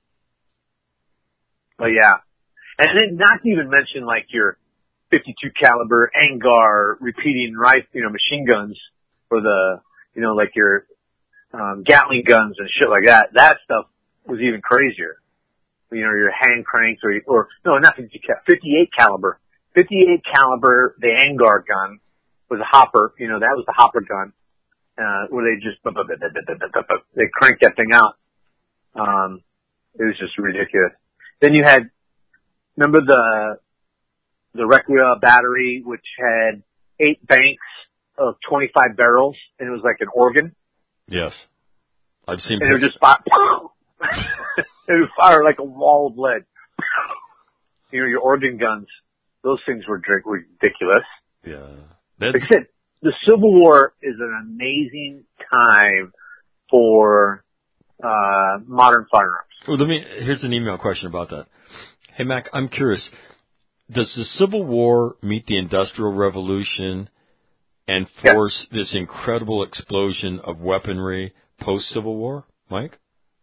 But yeah. And then not to even mention like your fifty-two caliber Angar repeating rifle, you know, machine guns for the, you know, like your, um, Gatling guns and shit like that. That stuff was even crazier. You know, your hand cranks or, or, no, not fifty-eight caliber. fifty-eight caliber, the Angar gun was a hopper, you know, that was the hopper gun, uh, where they just, they cranked that thing out. Um, it was just ridiculous. Then you had, remember the, the Requia battery, which had eight banks of twenty-five barrels, and it was like an organ. Yes. I've seen And it would just fire, it would fire like a wall of lead. You know, your organ guns, those things were ridiculous. Yeah. Like I said, the Civil War is an amazing time for, uh, modern firearms. Well, let me, here's an email question about that. Hey, Mac, I'm curious. Does the Civil War meet the Industrial Revolution and force yeah. this incredible explosion of weaponry post-Civil War, Mike?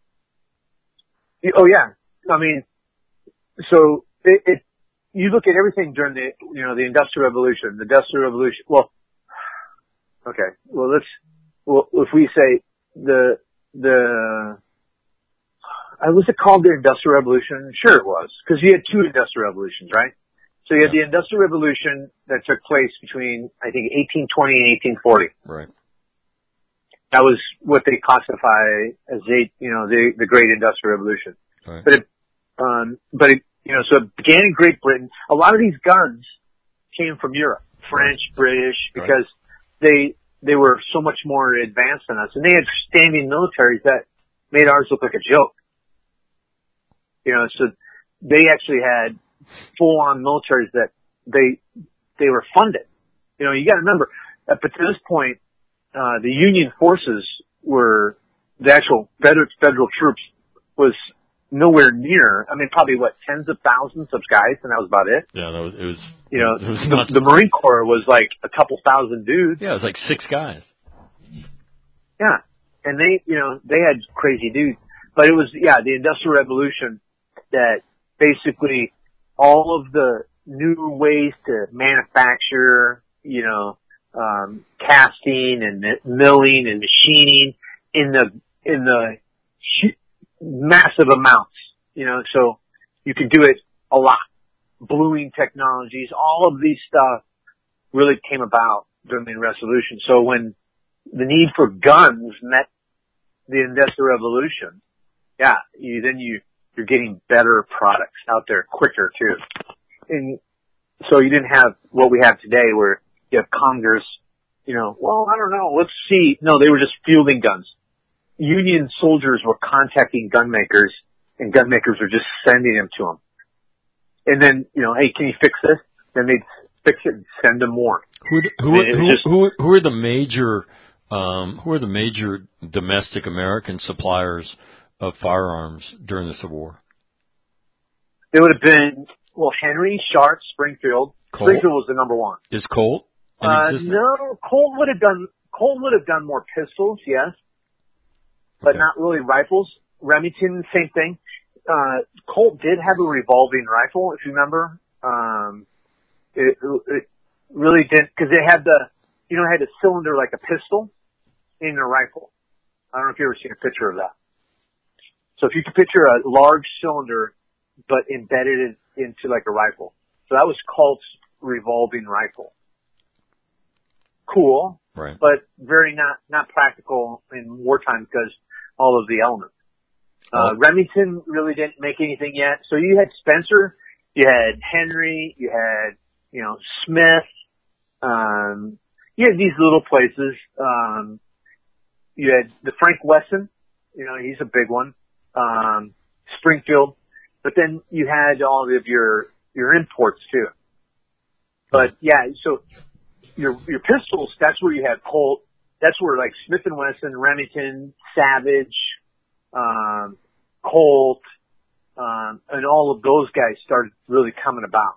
Oh, yeah. I mean, so it, it, you look at everything during the, you know, the Industrial Revolution, the Industrial Revolution. Well, okay. Well, let's, well, if we say the, the, uh, was it called the Industrial Revolution? Sure it was, because you had two Industrial Revolutions, right? So you had the Industrial Revolution that took place between, I think, eighteen twenty and eighteen forty. Right. That was what they classify as a, you know, the, the Great Industrial Revolution. Right. But it, um, but it, you know, so it began in Great Britain. A lot of these guns came from Europe, French, right. British, because right. they, they were so much more advanced than us. And they had standing militaries that made ours look like a joke. You know, so they actually had full-on militaries that they, they were funded. You know, you gotta remember, up to this point, uh, the Union forces were the actual federal, federal troops was nowhere near. I mean, probably what tens of thousands of guys, and that was about it. Yeah, that was it was. You know, it was the, nuts. the Marine Corps was like a couple thousand dudes. Yeah, it was like six guys. Yeah, and they, you know, they had crazy dudes, but it was yeah, the Industrial Revolution that basically all of the new ways to manufacture, you know, um, casting and milling and machining in the in the massive amounts, you know, so you can do it a lot. Bluing technologies, all of these stuff really came about during the Revolution. So when the need for guns met the Industrial Revolution, yeah, you, then you, you're getting better products out there quicker too. And so you didn't have what we have today where you have Congress, you know, well, I don't know, let's see. No, they were just fielding guns. Union soldiers were contacting gun makers, and gun makers were just sending them to them. And then, you know, hey, can you fix this? Then they'd fix it and send them more. Who who I mean, who, just, who, who are the major um, who are the major domestic American suppliers of firearms during the Civil War? It would have been well, Henry, Sharp, Springfield. Colt? Springfield was the number one. Is Colt in Uh, existence? no, Colt would have done. Colt would have done more pistols, yes, but Okay. not really rifles. Remington, same thing. Uh, Colt did have a revolving rifle, if you remember. Um, it, it really didn't, cause it had the, you know, it had a cylinder like a pistol in a rifle. I don't know if you've ever seen a picture of that. So if you could picture a large cylinder, but embedded it into like a rifle. So that was Colt's revolving rifle. Cool. Right. But very not, not practical in wartime because all of the elements. Uh, Remington really didn't make anything yet. So you had Spencer, you had Henry, you had, you know, Smith, um, you had these little places. Um, you had the Frank Wesson, you know, he's a big one. Um, Springfield. But then you had all of your, your imports too. But yeah, so your, your pistols, that's where you have Colt. That's where like Smith and Wesson, Remington, Savage, um, Colt, um, and all of those guys started really coming about.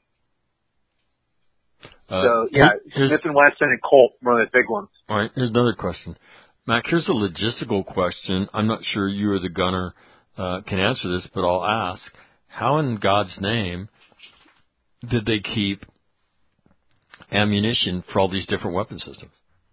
Uh, so yeah, Smith and Wesson and Colt were the big ones. All right, here's another question. Mac, here's a logistical question. I'm not sure you or the gunner uh, can answer this, but I'll ask. How in God's name did they keep ammunition for all these different weapon systems?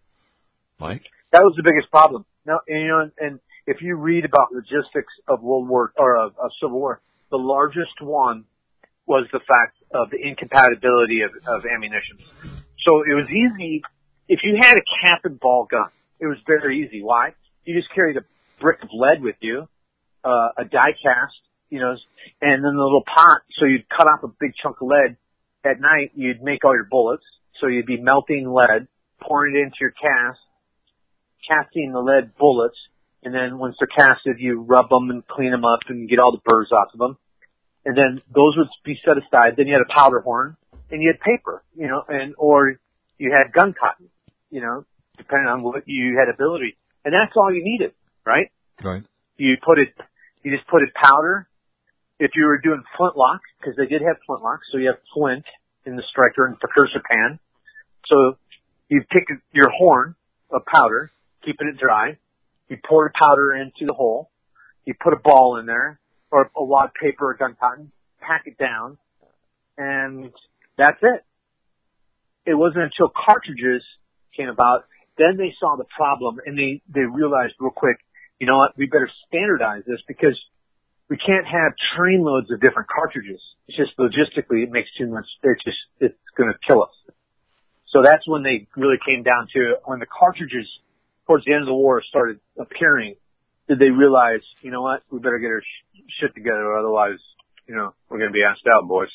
Mike? That was the biggest problem. No, and, you know, and if you read about logistics of World War or of, of Civil War, the largest one was the fact of the incompatibility of, of ammunition. So it was easy if you had a cap and ball gun. It was very easy. Why? You just carried a brick of lead with you, uh, a die cast, you know, and then the little pot. So you'd cut off a big chunk of lead. At night, you'd make all your bullets. So you'd be melting lead, pouring it into your cast, casting the lead bullets, and then once they're casted, you rub them and clean them up and get all the burrs off of them. And then those would be set aside. Then you had a powder horn, and you had paper, you know, and or you had gun cotton, you know, depending on what you had ability. And that's all you needed, right? Right. You put it, you just put it powder. If you were doing flintlock, because they did have flintlocks, so you have flint in the striker and precursor pan. So you pick your horn of powder, keeping it dry. You pour the powder into the hole. You put a ball in there, or a wad paper or gun cotton, pack it down, and that's it. It wasn't until cartridges came about, then they saw the problem, and they, they realized real quick, you know what, we better standardize this because we can't have train loads of different cartridges. It's just logistically, it makes too much, it's just, it's gonna kill us. So that's when they really came down to, when the cartridges towards the end of the war started appearing, did they realize, you know what, we better get our sh- shit together, or otherwise, you know, we're going to be asked out, boys.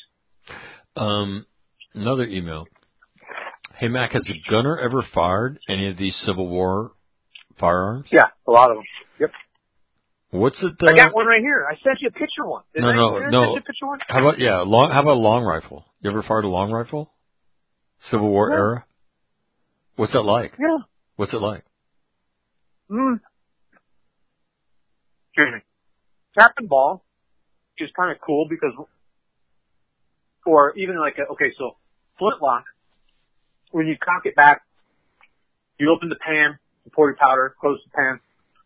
Um, another email. Hey, Mac, has a gunner ever fired any of these Civil War firearms? Yeah, a lot of them. Yep. What's it? Uh, I got one right here. I sent you a picture one. Did no, I, no, did I no. send you a picture one? How about yeah? Long. How about a long rifle? You ever fired a long rifle? Civil War Yeah. era. What's that like? Yeah. What's it like? Mm. Excuse me. cap and ball is kind of cool because, or even like, a, okay, so flintlock, when you cock it back, you open the pan, you pour your powder, close the pan,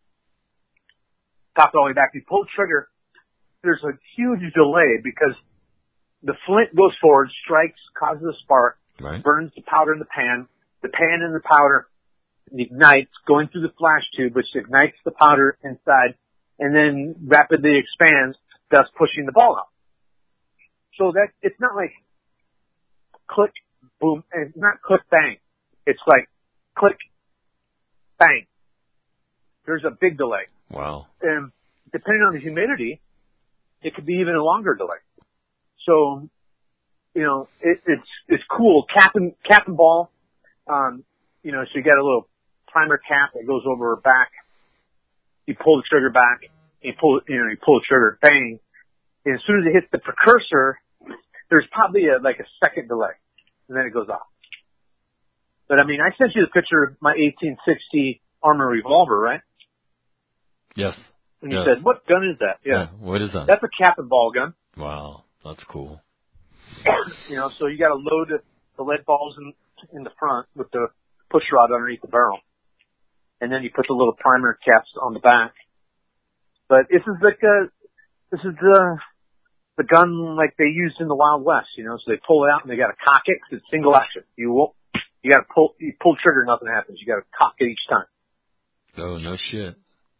cock it all the way back, you pull the trigger, there's a huge delay because the flint goes forward, strikes, causes a spark, right. burns the powder in the pan, the pan and the powder ignites, going through the flash tube, which ignites the powder inside, and then rapidly expands, thus pushing the ball out. So that, it's not like click, boom, and it's not click, bang. It's like click, bang. There's a big delay. Wow. And depending on the humidity, it could be even a longer delay. So, you know, it, it's, it's cool. Cap and, cap and ball, um, you know, so you got a little primer cap that goes over her back. You pull the trigger back, you pull, you know, you pull the trigger, bang. And as soon as it hits the precursor, there's probably a, like a second delay, and then it goes off. But I mean, I sent you the picture of my eighteen sixty Armor revolver, right? Yes. And you yes. said, what gun is that? Yeah. yeah. What is that? That's a cap and ball gun. Wow. That's cool. You know, so you got to load the lead balls in, in the front with the push rod underneath the barrel. And then you put the little primer caps on the back. But this is like a, this is the, the gun like they used in the Wild West, you know, so they pull it out and they got to cock it because it's single action. You won't, you got to pull, you pull trigger, nothing happens. You got to cock it each time. Oh, no shit.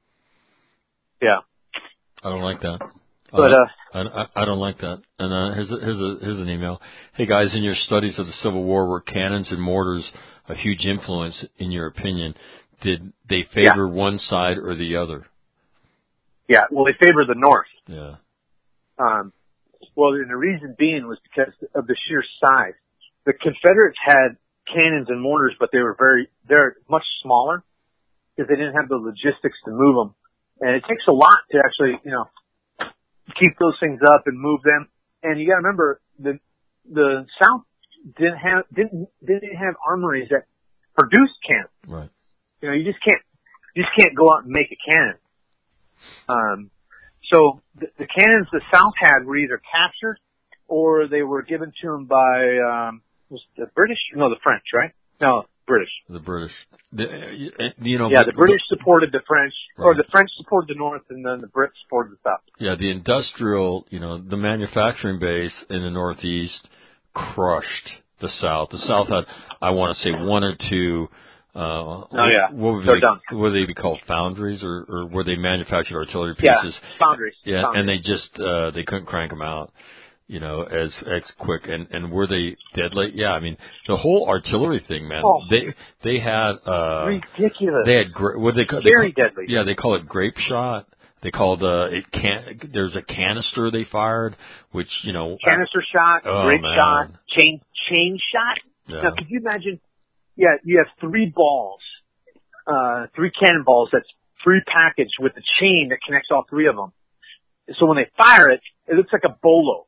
Yeah. I don't like that. But, uh, I, I, I don't like that. And, uh, here's a, here's a, here's an email. Hey guys, in your studies of the Civil War, were cannons and mortars a huge influence in your opinion? Did they favor yeah. one side or the other? Yeah, well, they favor the North. Yeah. Um, well, and the reason being was because of the sheer size. The Confederates had cannons and mortars, but they were very, they're much smaller because they didn't have the logistics to move them. And it takes a lot to actually, you know, keep those things up and move them. And you got to remember the the South didn't have didn't didn't have armories that produced cannons. Right. You know, you just can't you just can't go out and make a cannon. Um, so the, the cannons the South had were either captured or they were given to them by um, was the British? No, the French, right? No, British. The British. The, you know. Yeah, the British supported the French, right. or the French supported the North, and then the Brits supported the South. Yeah, the industrial, you know, the manufacturing base in the Northeast crushed the South. The South had, I want to say, one or two. Uh, oh yeah, what would they're they, done. Were they be called foundries, or, or were they manufactured artillery pieces? Yeah, foundries. Yeah, foundries. and they just uh, they couldn't crank them out, you know, as as quick. And and were they deadly? Yeah, I mean the whole artillery thing, man. Oh, they they had uh, ridiculous. They had gra- what they call very they call, deadly. Yeah, they call it grape shot. They called uh, it can. There's a canister they fired, which you know canister uh, shot, oh, grape man. shot, chain chain shot. Yeah. Now, could you imagine? Yeah, you have three balls, uh, three cannonballs that's pre-packaged with a chain that connects all three of them. So when they fire it, it looks like a bolo.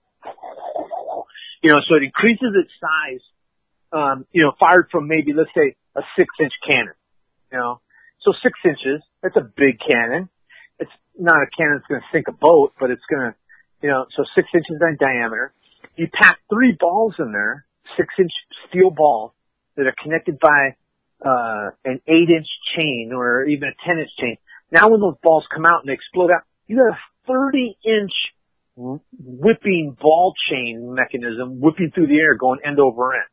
You know, so it increases its size. Um, you know, fired from maybe let's say a six-inch cannon. You know, so six inches. That's a big cannon. It's not a cannon that's going to sink a boat, but it's going to, you know, so six inches in diameter. You pack three balls in there, six-inch steel balls that are connected by uh an eight-inch chain or even a ten-inch chain. Now when those balls come out and they explode out, you got a thirty-inch whipping ball chain mechanism whipping through the air, going end over end.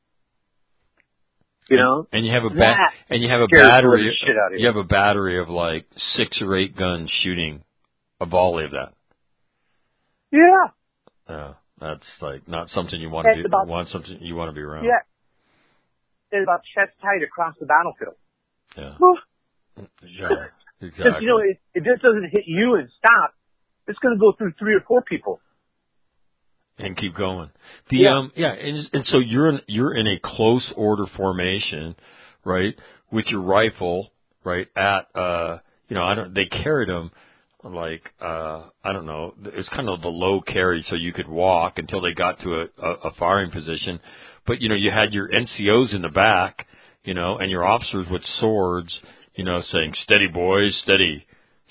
You know, and you have a ba- and you have a battery. You have a battery of like six or eight guns shooting a volley of that. Yeah. Uh, that's like not something you want to be. About, want something you want to be around. Yeah. It's about chest height across the battlefield. Yeah. Well, yeah. Exactly. Because you know, it, it just doesn't hit you and stop. It's going to go through three or four people. And keep going. The yeah. um yeah, and, and so you're in you're in a close order formation, right? With your rifle, right? At uh you know, I don't they carried them like uh I don't know, it's kind of the low carry so you could walk until they got to a, a, a firing position. But you know, you had your N C Os in the back, you know, and your officers with swords, you know, saying, "Steady boys, steady,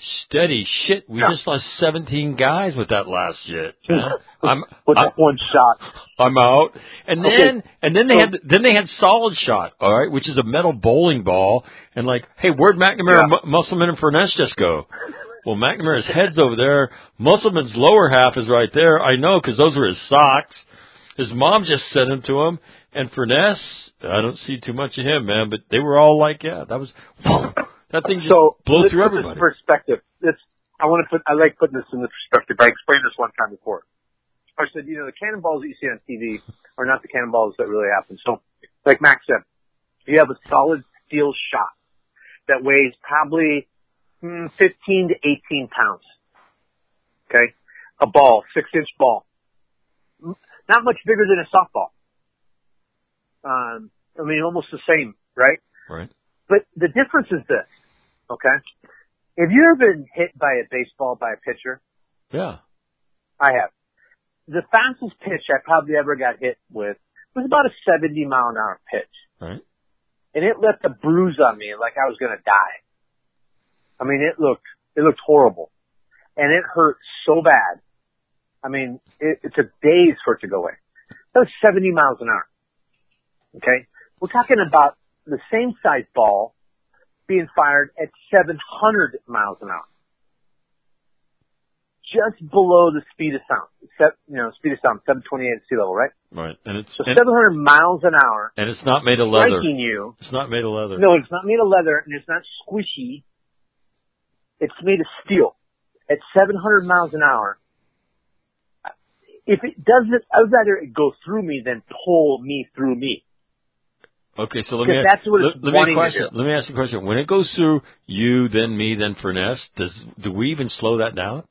steady shit. We Yeah. just lost seventeen guys with that last shit. I'm with I'm, that one shot. I'm out. And Okay. then and then they So- had then they had solid shot, all right, which is a metal bowling ball. And like, hey, where'd McNamara, Yeah. M- Musselman, and Furness just go? Well, McNamara's head's over there. Musselman's lower half is right there. I know because those were his socks. His mom just sent him to him. And Furness, I don't see too much of him, man. But they were all like, yeah, that was that thing just So blew let's through put this everybody. in perspective. This I want to put. I like putting this in the perspective. I explained this one time before. I said, you know, the cannonballs that you see on T V are not the cannonballs that really happen. So, like Max said, you have a solid steel shot that weighs probably mm, fifteen to eighteen pounds. Okay, a ball, six inch ball, not much bigger than a softball. Um, I mean, almost the same, right? Right. But the difference is this, okay? Have you ever been hit by a baseball by a pitcher? Yeah. I have. The fastest pitch I probably ever got hit with was about a seventy mile an hour pitch. Right. And it left a bruise on me like I was going to die. I mean, it looked, it looked horrible. And it hurt so bad. I mean, it, it took days for it to go away. That was seventy miles an hour. Okay? We're talking about the same size ball being fired at seven hundred miles an hour. Just below the speed of sound. Set, you know, speed of sound, seven twenty-eight at sea level, right? Right. And it's So and, seven hundred miles an hour. and it's not made of leather. Striking you. It's not made of leather. No, it's not made of leather and it's not squishy. It's made of steel. At seven hundred miles an hour, if it doesn't, I'd rather it go through me than pull me through me. Okay, so let me Because ask, that's what it's let, let me wanting to question. do. Let me ask you a question. When it goes through you, then me, then Furness, does do we even slow that down?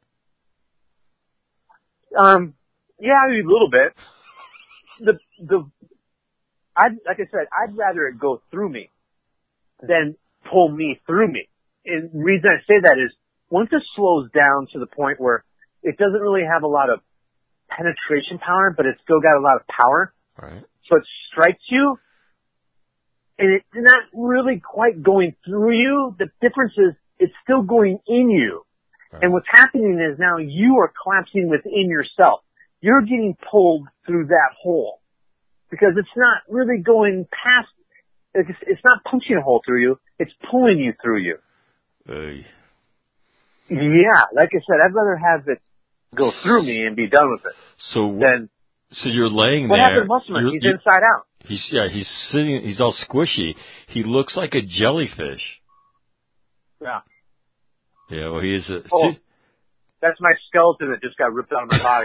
Um, yeah, I mean, a little bit. The the, I like I said, I'd rather it go through me than pull me through me. And the reason I say that is once it slows down to the point where it doesn't really have a lot of penetration power, but it's still got a lot of power. Right. So it strikes you, and it's not really quite going through you. The difference is it's still going in you. Right. And what's happening is now you are collapsing within yourself. You're getting pulled through that hole because it's not really going past, it's, it's not punching a hole through you. It's pulling you through you. Hey. Yeah, like I said, I'd rather have it go through me and be done with it. So Then so you're laying what there. happened to Musselman? you're- He's you- inside out. He's yeah. He's sitting. He's all squishy. He looks like a jellyfish. Yeah. Yeah. Well, he is a. Oh. see- That's my skeleton that just got ripped out of my body.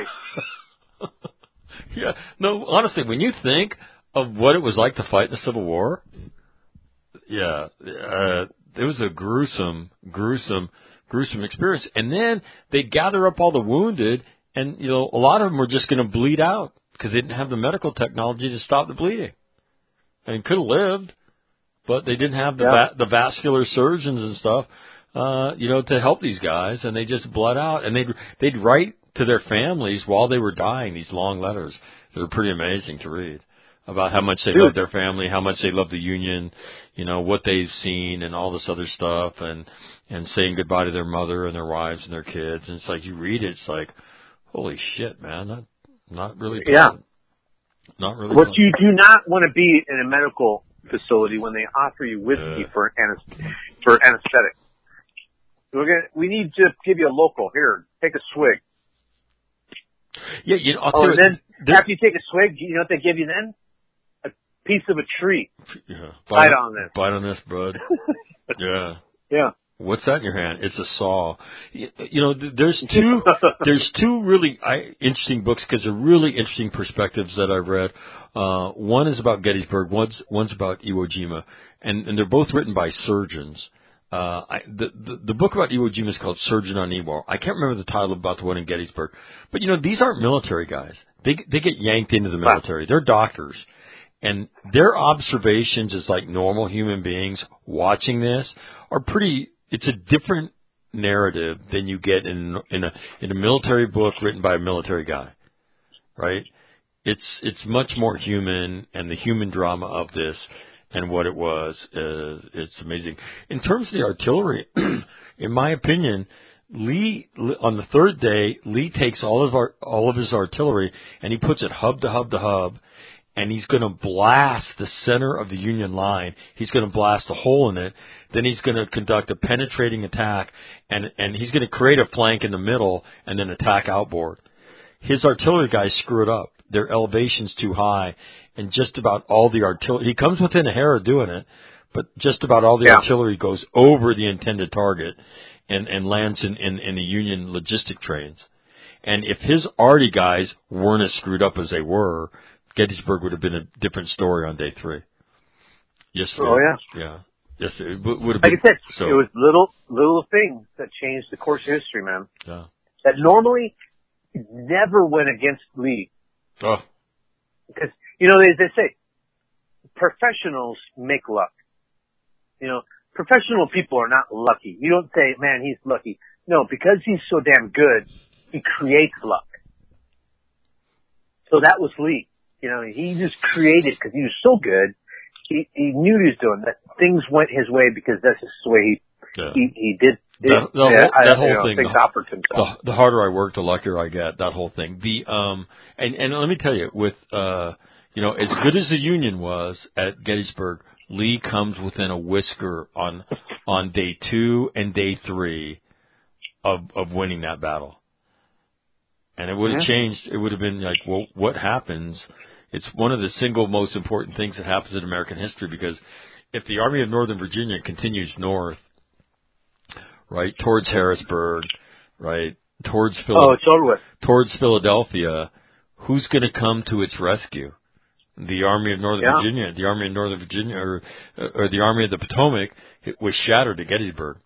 Yeah. No, honestly, when you think of what it was like to fight in the Civil War, yeah, uh, it was a gruesome, gruesome, gruesome experience. And then they'd gather up all the wounded, and you know, a lot of them were just going to bleed out because they didn't have the medical technology to stop the bleeding. And could have lived, but they didn't have the Yeah. va- the vascular surgeons and stuff, uh, you know, to help these guys, and they just bled out. And they'd they'd write to their families while they were dying these long letters. They were pretty amazing to read about how much they Dude. loved their family, how much they loved the Union, you know, what they've seen, and all this other stuff, and and saying goodbye to their mother and their wives and their kids. And it's like you read it, it's like, holy shit, man, not not really Yeah. pleasant. Not really. What pleasant. you do not want to be in a medical facility when they offer you whiskey Uh. for anes- for anesthetic. We're gonna, we need to give you a local. Here, take a swig. Yeah, you know, I'll Oh, tell and you, then there- after you take a swig, you know what they give you then? A piece of a tree. yeah, Bite on this. Bite on this, bud. Yeah. Yeah. What's that in your hand? It's a saw. You, you know, th- there's two, there's two really I, interesting books because they're really interesting perspectives that I've read. Uh, one is about Gettysburg. One's, one's about Iwo Jima. And, and they're both written by surgeons. Uh, I, the, the, the book about Iwo Jima is called Surgeon on Iwo. I can't remember the title about the one in Gettysburg. But you know, these aren't military guys. They, they get yanked into the military. They're doctors. And their observations as like normal human beings watching this are pretty, it's a different narrative than you get in, in a, in a military book written by a military guy. Right? It's, it's much more human and the human drama of this. and what it was. Uh, it's amazing. In terms of the artillery, in my opinion, Lee on the third day, Lee takes all of our all of his artillery and he puts it hub to hub to hub, and he's going to blast the center of the Union line. He's going to blast a hole in it. Then he's going to conduct a penetrating attack, and and he's going to create a flank in the middle and then attack outboard. His artillery guys screw it up. Their elevation's too high, and just about all the artillery, he comes within a hair of doing it, but just about all the yeah. artillery goes over the intended target and, and lands in, in, in the Union logistic trains. And if his arty guys weren't as screwed up as they were, Gettysburg would have been a different story on day three. Yes, oh yeah, yeah, yes, it would have like been. I said, so, it was little little things that changed the course of history, man. Yeah. That normally never went against Lee. Oh. Because, you know, they, they say, professionals make luck. You know, professional people are not lucky. You don't say, man, he's lucky. No, because he's so damn good, he creates luck. So that was Lee. You know, he just created, because he was so good, he, he knew he was doing that. Things went his way because that's just the way he, yeah. he, he did. That, the yeah, whole, I, that whole you know, thing, things the, offered himself. The, the harder I work, the luckier I get. That whole thing. The um, and and let me tell you, with uh, you know, as good as the Union was at Gettysburg, Lee comes within a whisker on on day two and day three of of winning that battle. And it would have yeah. changed. It would have been like, well, what happens? It's one of the single most important things that happens in American history, because if the Army of Northern Virginia continues north, right, towards Harrisburg, right, towards Phil- oh, it's over with. towards Philadelphia, who's going to come to its rescue? The Army of Northern yeah. Virginia, the Army of Northern Virginia, or or the Army of the Potomac, it was shattered at Gettysburg.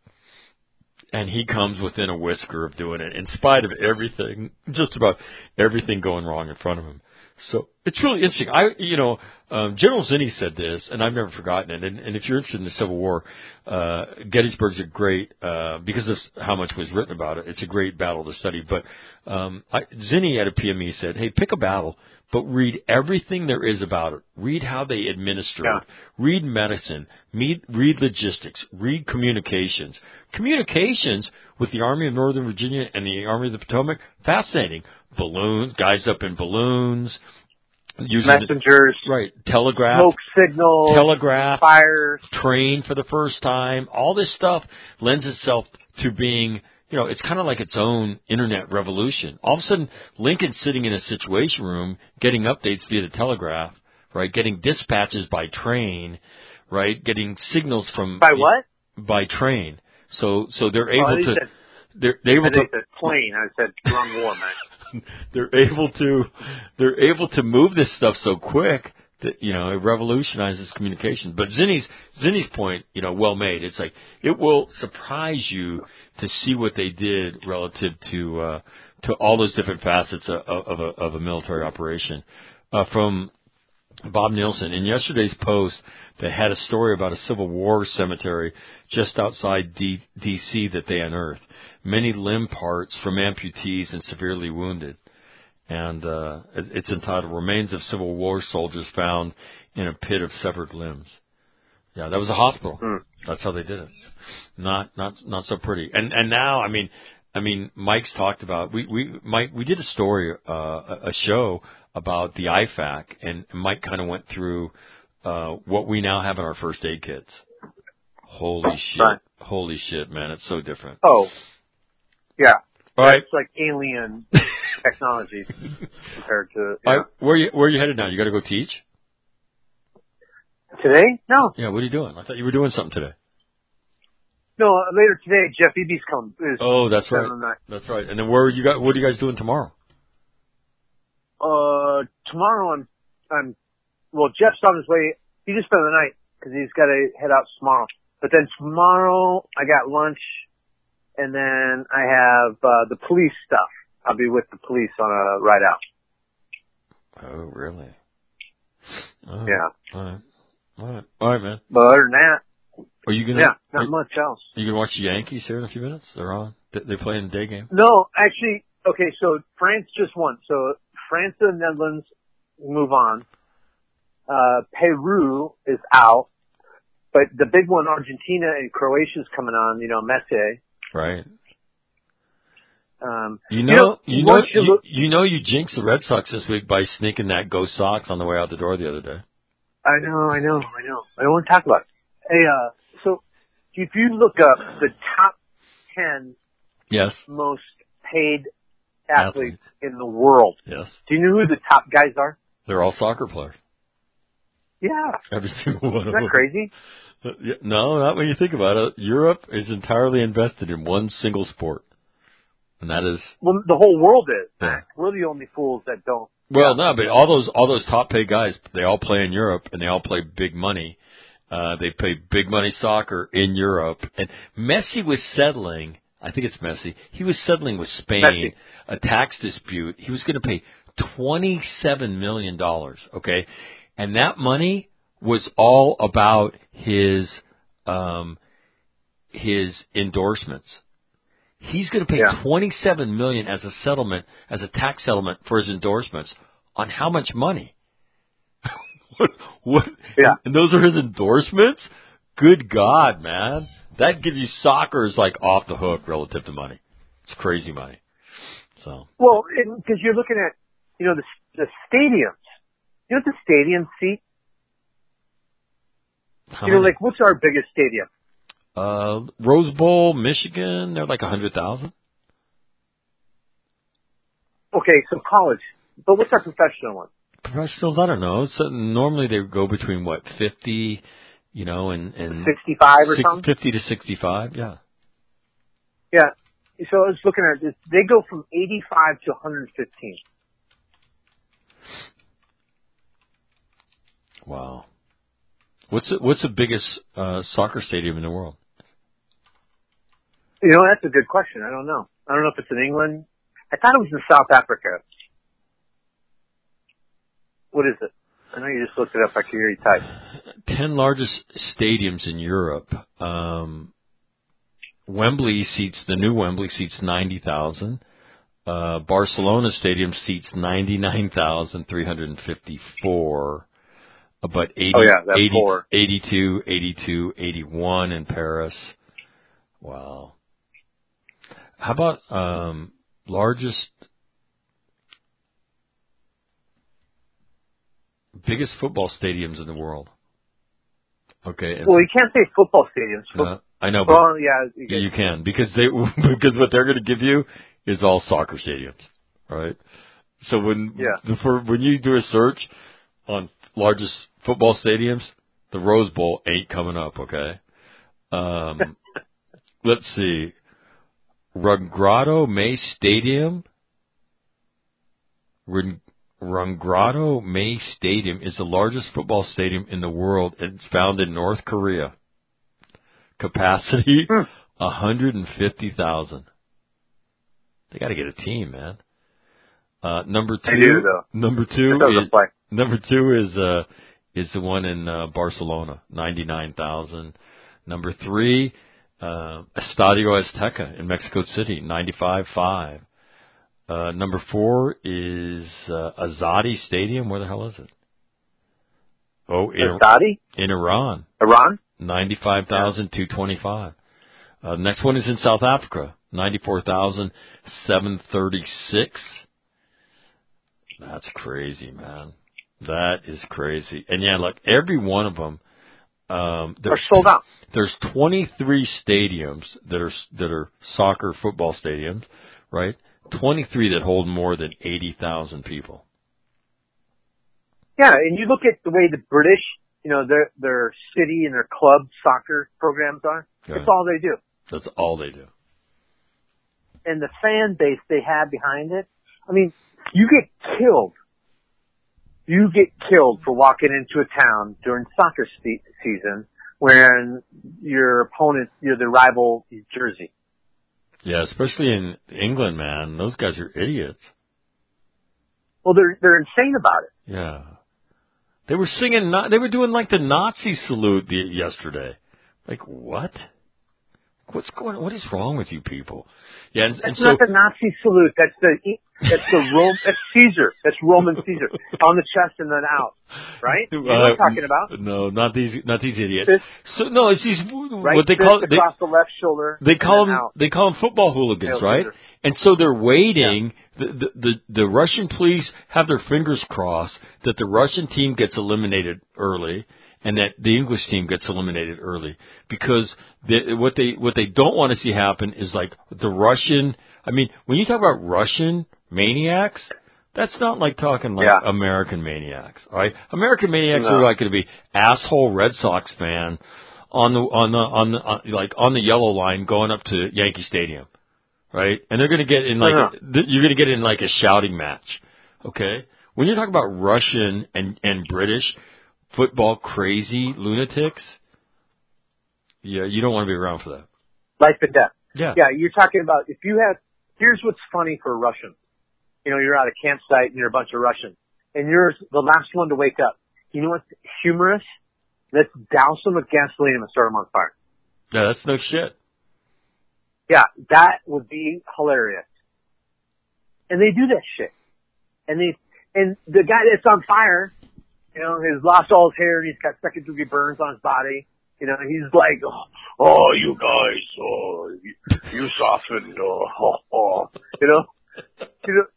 And he comes within a whisker of doing it, in spite of everything, just about everything going wrong in front of him. So it's really interesting. I, you know, um, General Zinni said this, and I've never forgotten it. And, and if you're interested in the Civil War, uh, Gettysburg's a great, uh, because of how much was written about it, it's a great battle to study. But um, I, Zinni at a P M E said, hey, pick a battle, but read everything there is about it. Read how they administer yeah. it. Read medicine. Read, read logistics. Read communications. Communications with the Army of Northern Virginia and the Army of the Potomac, fascinating. Balloons, guys up in balloons. Using messengers, the, right, telegraph, smoke signals, telegraph, fires, train for the first time. All this stuff lends itself to being, you know, it's kind of like its own internet revolution. All of a sudden, Lincoln's sitting in a situation room getting updates via the telegraph, right, getting dispatches by train, right, getting signals from... By what? By train. So so they're able oh, to... Said, they're, they're able I to... said plane. I said wrong war, man. They're able to, they're able to move this stuff so quick that, you know, it revolutionizes communications. But Zinni's, Zinni's point, you know, well made. It's like, it will surprise you to see what they did relative to, uh, to all those different facets of, of a, of a military operation. Uh, from Bob Nielsen, in yesterday's Post, they had a story about a Civil War cemetery just outside D- D.C. that they unearthed. Many limb parts from amputees and severely wounded. And uh, it's entitled Remains of Civil War Soldiers Found in a Pit of Severed Limbs. Yeah, that was a hospital. Mm. That's how they did it. Not not not so pretty. And and now, I mean, I mean, Mike's talked about, we, we Mike, we did a story, uh, a show about the I FAC, and Mike kind of went through uh, what we now have in our first aid kits. Holy shit. Right. Holy shit, man. It's so different. Oh. Yeah. All right. It's like alien technology compared to. All right. Where are you where are you headed now? You got to go teach? Today? No. Yeah. What are you doing? I thought you were doing something today. No. Uh, later today, Jeff Eby's come. Oh, that's right. That's right. And then where are you got? What are you guys doing tomorrow? Uh, tomorrow I'm. I'm. Well, Jeff's on his way. He just spent the night because he's got to head out tomorrow. But then tomorrow I got lunch. And then I have uh, the police stuff. I'll be with the police on a ride out. Oh, really? Oh, yeah. All right. All right. All right, man. But other than that, are you gonna? Yeah, not are, much else. Are you gonna watch the Yankees here in a few minutes? They're on. They're playing the day game. No, actually, okay. So France just won. So France and the Netherlands move on. Uh, Peru is out. But the big one, Argentina and Croatia's coming on. You know, Messi. Right. Um, you know, you know, you, you, look, you know, you jinxed the Red Sox this week by sneaking that Go Sox on the way out the door the other day. I know, I know, I know. I don't want to talk about it. Hey, uh, so if you look up the top ten yes. most paid athletes, athletes in the world, yes, do you know who the top guys are? They're all soccer players. Yeah. Every single one Isn't of that them. crazy? No, not when you think about it. Europe is entirely invested in one single sport, and that is. Well, the whole world is. Yeah. We're the only fools that don't. Well, yeah. no, but all those all those top paid guys, they all play in Europe, and they all play big money. Uh, they play big money soccer in Europe, and Messi was settling. I think it's Messi. He was settling with Spain Messi. a tax dispute. He was going to pay twenty-seven million dollars. Okay, and that money was all about his um, his endorsements. He's going to pay yeah. twenty-seven million dollars as a settlement, as a tax settlement for his endorsements. On how much money? what? What? Yeah. And those are his endorsements? Good God, man! That gives you soccer's like off the hook relative to money. It's crazy money. So. Well, because you're looking at, you know, the the stadiums. You know what the stadium seat? How you know, many? like what's our biggest stadium? Uh, Rose Bowl, Michigan. They're like a hundred thousand. Okay, so college. But what's our professional one? Professionals, I don't know. So normally they go between what fifty, you know, and and sixty-five or six, something. Fifty to sixty-five, yeah. Yeah. So I was looking at this. They go from eighty-five to one hundred fifteen. Wow. What's the, what's the biggest uh, soccer stadium in the world? You know, that's a good question. I don't know. I don't know if it's in England. I thought it was in South Africa. What is it? I know you just looked it up. I can hear you type. Ten largest stadiums in Europe. Um, Wembley seats, the new Wembley seats ninety thousand. Uh, Barcelona Stadium seats ninety-nine thousand three hundred fifty-four. But eighty, oh, yeah, that's eighty, four. eighty-two, eighty-two, eighty-one in Paris. Wow. How about um, largest, biggest football stadiums in the world? Okay. And well, you can't say football stadiums. uh, I know, but well, yeah, you, you can because they because what they're going to give you is all soccer stadiums, right? So when yeah. the, for, when you do a search on largest football stadiums, the Rose Bowl ain't coming up, okay? Um, let's see. Rungrado May Stadium. Rungrado May Stadium is the largest football stadium in the world. It's found in North Korea. Capacity, Hmm. one hundred fifty thousand. They got to get a team, man. Uh, number two, They do, though. number two It is play. number two is uh is the one in uh, Barcelona, ninety nine thousand. Number three, uh, Estadio Azteca in Mexico City, ninety five five. Uh, number four is uh, Azadi Stadium. Where the hell is it? Oh, in, Azadi? in Iran, Iran? ninety five thousand two twenty five. Uh, next one is in South Africa, ninety four thousand seven thirty six. That's crazy, man. That is crazy. And yeah, look, every one of them, um, Are sold out. There's twenty-three stadiums that are that are soccer football stadiums, right? twenty-three that hold more than eighty thousand people. Yeah, and you look at the way the British, you know, their their city and their club soccer programs are. Yeah. It's all they do. That's all they do. And the fan base they have behind it. I mean, you get killed. You get killed for walking into a town during soccer se- season when your opponent, you're the rival jersey. Yeah, especially in England, man. Those guys are idiots. Well, they're they're insane about it. Yeah, they were singing. They were doing like the Nazi salute the, yesterday. Like what? what's going on? What is wrong with you people? Yeah, and, and That's so not the Nazi salute. That's the that's the Rome. That's Caesar. That's Roman Caesar on the chest and then out. Right? You know what I'm talking about? No, not these, not these idiots. Fist, so no, it's these right what they fist call across they, the left shoulder. they call them out. they call them football hooligans, Hail right? Caesar. And so they're waiting. Yeah. The, the the the Russian police have their fingers crossed that the Russian team gets eliminated early, and that the English team gets eliminated early, because they, what they what they don't want to see happen is like the Russian. I mean, when you talk about Russian maniacs, that's not like talking like yeah. American maniacs. All right, American maniacs no. are like going to be asshole Red Sox fan on the on the on the on, like on the yellow line going up to Yankee Stadium. Right? And they're going to get in like, uh-huh. th- you're going to get in like a shouting match. Okay? When you're talking about Russian and, and British football crazy lunatics, yeah, you don't want to be around for that. Life and death. Yeah. Yeah, you're talking about, if you have, here's what's funny for Russians. You know, you're at a campsite and you're a bunch of Russians. And you're the last one to wake up. You know what's humorous? Let's douse them with gasoline and start them on fire. Yeah, that's no shit. Yeah, that would be hilarious. And they do that shit. And they, and the guy that's on fire, you know, has lost all his hair and he's got second degree burns on his body. You know, he's like, oh, oh you guys, oh, you, you softened, oh, oh, oh, you know, you know,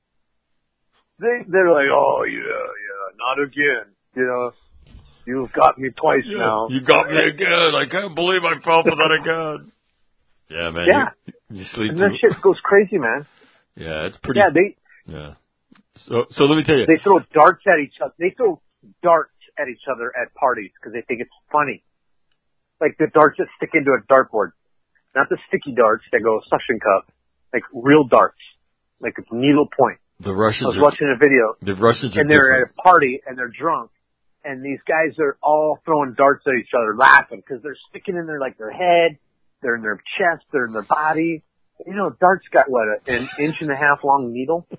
they, they're like, oh yeah, yeah, not again, you know, you've got me twice yeah, now. You got me again. I can't believe I fell for that again. Yeah, man. Yeah. You, you sleep and that through. shit goes crazy, man. Yeah, it's pretty. Yeah, they. Yeah. So, so let me tell you. They throw darts at each other. They throw darts at each other at parties because they think it's funny. Like the darts that stick into a dartboard, not the sticky darts that go suction cup. Like real darts, like it's needle point. The Russians. I was are, watching a video. The Russians are and they're different. at a party and they're drunk, and these guys are all throwing darts at each other, laughing because they're sticking in their like their head. They're in their chest, they're in their body. You know, darts got what, an inch and a half long needle?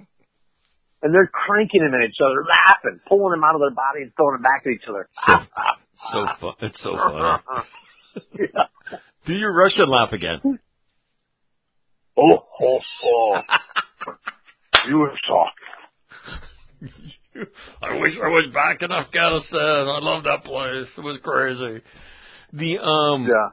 And they're cranking them at each other, laughing, pulling them out of their body and throwing them back at each other. So, so fun. It's so funny. Yeah. Do your Russian laugh again. Oh, oh, oh. You were talking. I wish I was back in Afghanistan. I love that place. It was crazy. The, um... Yeah.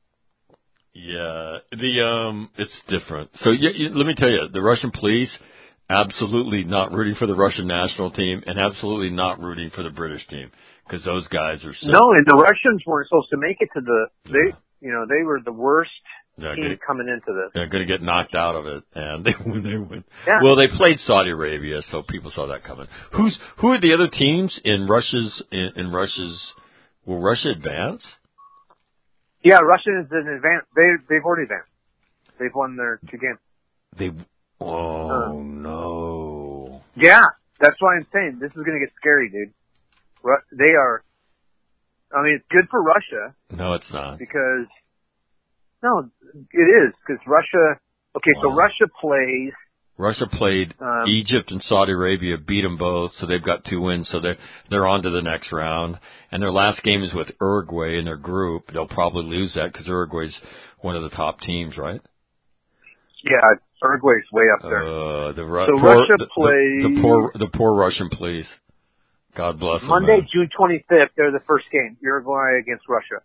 Yeah, the um, it's different. So yeah, you, let me tell you, the Russian police absolutely not rooting for the Russian national team, and absolutely not rooting for the British team, because those guys are so. No, and the Russians weren't supposed to make it to the. They, Yeah. you know, they were the worst They're team gonna, coming into this. they're going to get knocked out of it, and they win. They win. Yeah. Well, they played Saudi Arabia, so people saw that coming. Who's who are the other teams in Russia's in, in Russia's? Will Russia advance? Yeah, Russia is in advance. They they've already advanced. They've won their two games. They. Oh Uh. no. Yeah, that's why I'm saying this is going to get scary, dude. Ru- They are. I mean, it's good for Russia No, it's not. because. No, it is because Russia. Okay, so Wow. Russia plays. Russia played Um, Egypt and Saudi Arabia, beat them both, so they've got two wins, so they're they're on to the next round. And their last game is with Uruguay in their group. They'll probably lose that because Uruguay's one of the top teams, right? Yeah, Uruguay's way up there. Uh, the Ru- So poor, Russia the, plays- the, the poor the poor Russian police. God bless them. Monday, man. June twenty-fifth, they're the first game. Uruguay against Russia.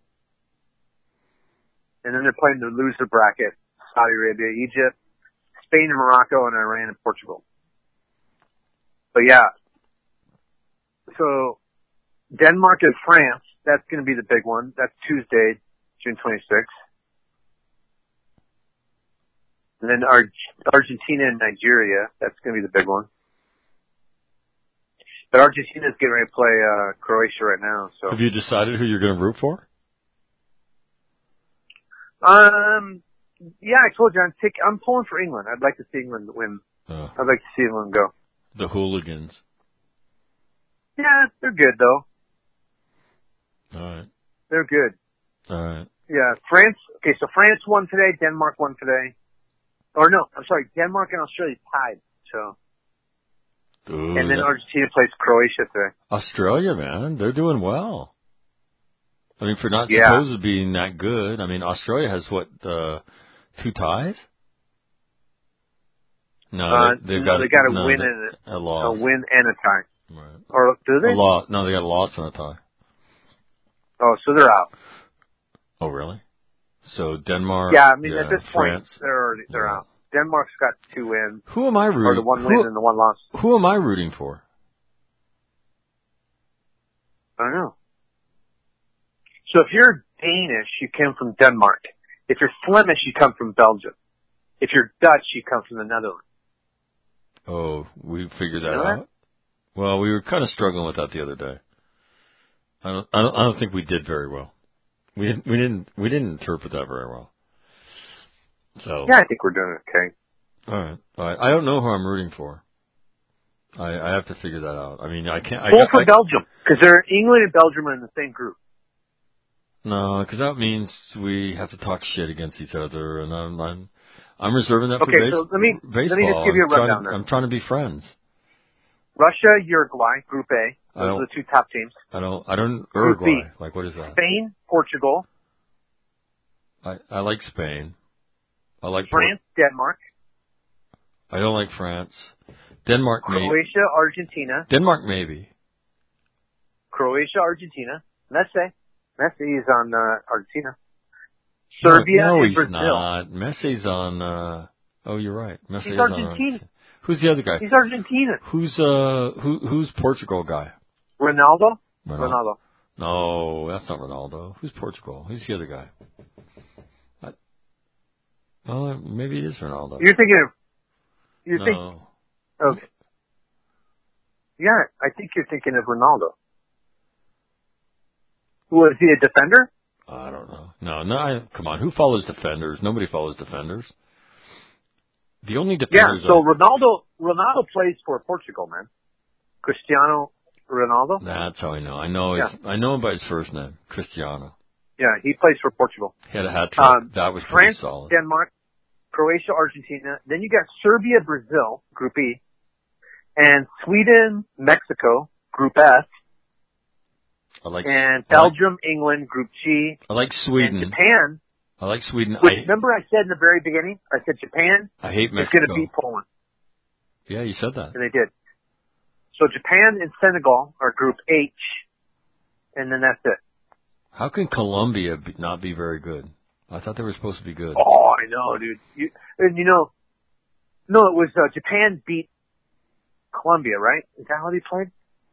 And then they're playing the loser bracket. Saudi Arabia, Egypt, Spain and Morocco, and Iran and Portugal. But yeah. So, Denmark and France, that's going to be the big one. That's Tuesday, June twenty-sixth. And then Ar- Argentina and Nigeria, that's going to be the big one. But Argentina's getting ready to play uh, Croatia right now. So, Have you decided who you're going to root for? um, yeah, I told you I'm take, I'm pulling for England. I'd like to see England win. Oh, I'd like to see England go. the hooligans. Yeah, they're good though. All right. They're good. All right. Yeah, France. Okay, so France won today. Denmark won today. Or no, I'm sorry. Denmark and Australia tied. So, Ooh, and then that- Argentina plays Croatia today. Australia, man, they're doing well. I mean, for not Yeah. supposed to being that good. I mean, Australia has what, uh, two ties? No, Uh, they, they've no, got they got a no, win they, and a a, loss. a win and a tie. Right. Or do they? A loss. No, they got a loss and a tie. Oh, so they're out. Oh, really? So Denmark. Yeah, I mean yeah, at this France. point they're already, they're yeah. out. Denmark's got two wins, Who am I or rooting? the one who, win and the one loss. who am I rooting for? I don't know. So if you're Danish, you come from Denmark. If you're Flemish, you come from Belgium. If you're Dutch, you come from the Netherlands. Oh, we figured that You know out? that? Well, we were kind of struggling with that the other day. I don't, I don't, I don't think we did very well. We didn't, we didn't, we didn't interpret that very well. So. Yeah, I think we're doing okay. All right. All right. I don't know who I'm rooting for. I, I have to figure that out. I mean, I can't. I, Vote for I, Belgium, because they're England and Belgium are in the same group. No, because that means we have to talk shit against each other, and I'm, I'm, I'm reserving that Okay, for base, so let me baseball. let me just give you a I'm trying rundown. to, Then. I'm trying to be friends. Russia, Uruguay, Group A. I Those don't- are the two top teams. I don't. I don't. Group B. Uruguay. Like, what is that? Spain, Portugal, I, I like Spain. I like France, Denmark, Port- I don't like France. Denmark, maybe. Croatia, Argentina, Denmark, maybe. Croatia, Argentina. Messi. Messi is on uh, Argentina. Serbia no, no, and he's Brazil. not. Messi's on. uh Oh, you're right. Messi He's is on Argentina. Argentina. Who's the other guy? He's Argentina. Who's uh who who's Portugal guy? Ronaldo? Ronaldo. Ronaldo. No, that's not Ronaldo. Who's Portugal? Who's the other guy? I, oh, maybe it is Ronaldo. You're thinking of, you're thinking No. of, yeah, I think you're thinking of Ronaldo. Was he a defender? I don't know. No, no. I, come on. Who follows defenders? Nobody follows defenders. The only Yeah, defenders. so are, Ronaldo, Ronaldo plays for Portugal, man. Cristiano Ronaldo? That's how I know. I know. His, Yeah. I know him by his first name, Cristiano. Yeah, he plays for Portugal. He had a hat trick. Um, that was pretty France, solid. Denmark, Croatia, Argentina. Then you got Serbia, Brazil, Group E. And Sweden, Mexico, Group S. I like. And I like, Belgium, England, Group G. I like Sweden. And Japan. I like Sweden. Which, I, remember I said in the very beginning? I said Japan I hate is Mexico. going to beat Poland. Yeah, you said that. And they did. So Japan and Senegal are Group H. And then that's it. How can Colombia be, not be very good? I thought they were supposed to be good. Oh, I know, dude. You, and you know, no, it was uh, Japan beat Colombia, right? Is that how they played?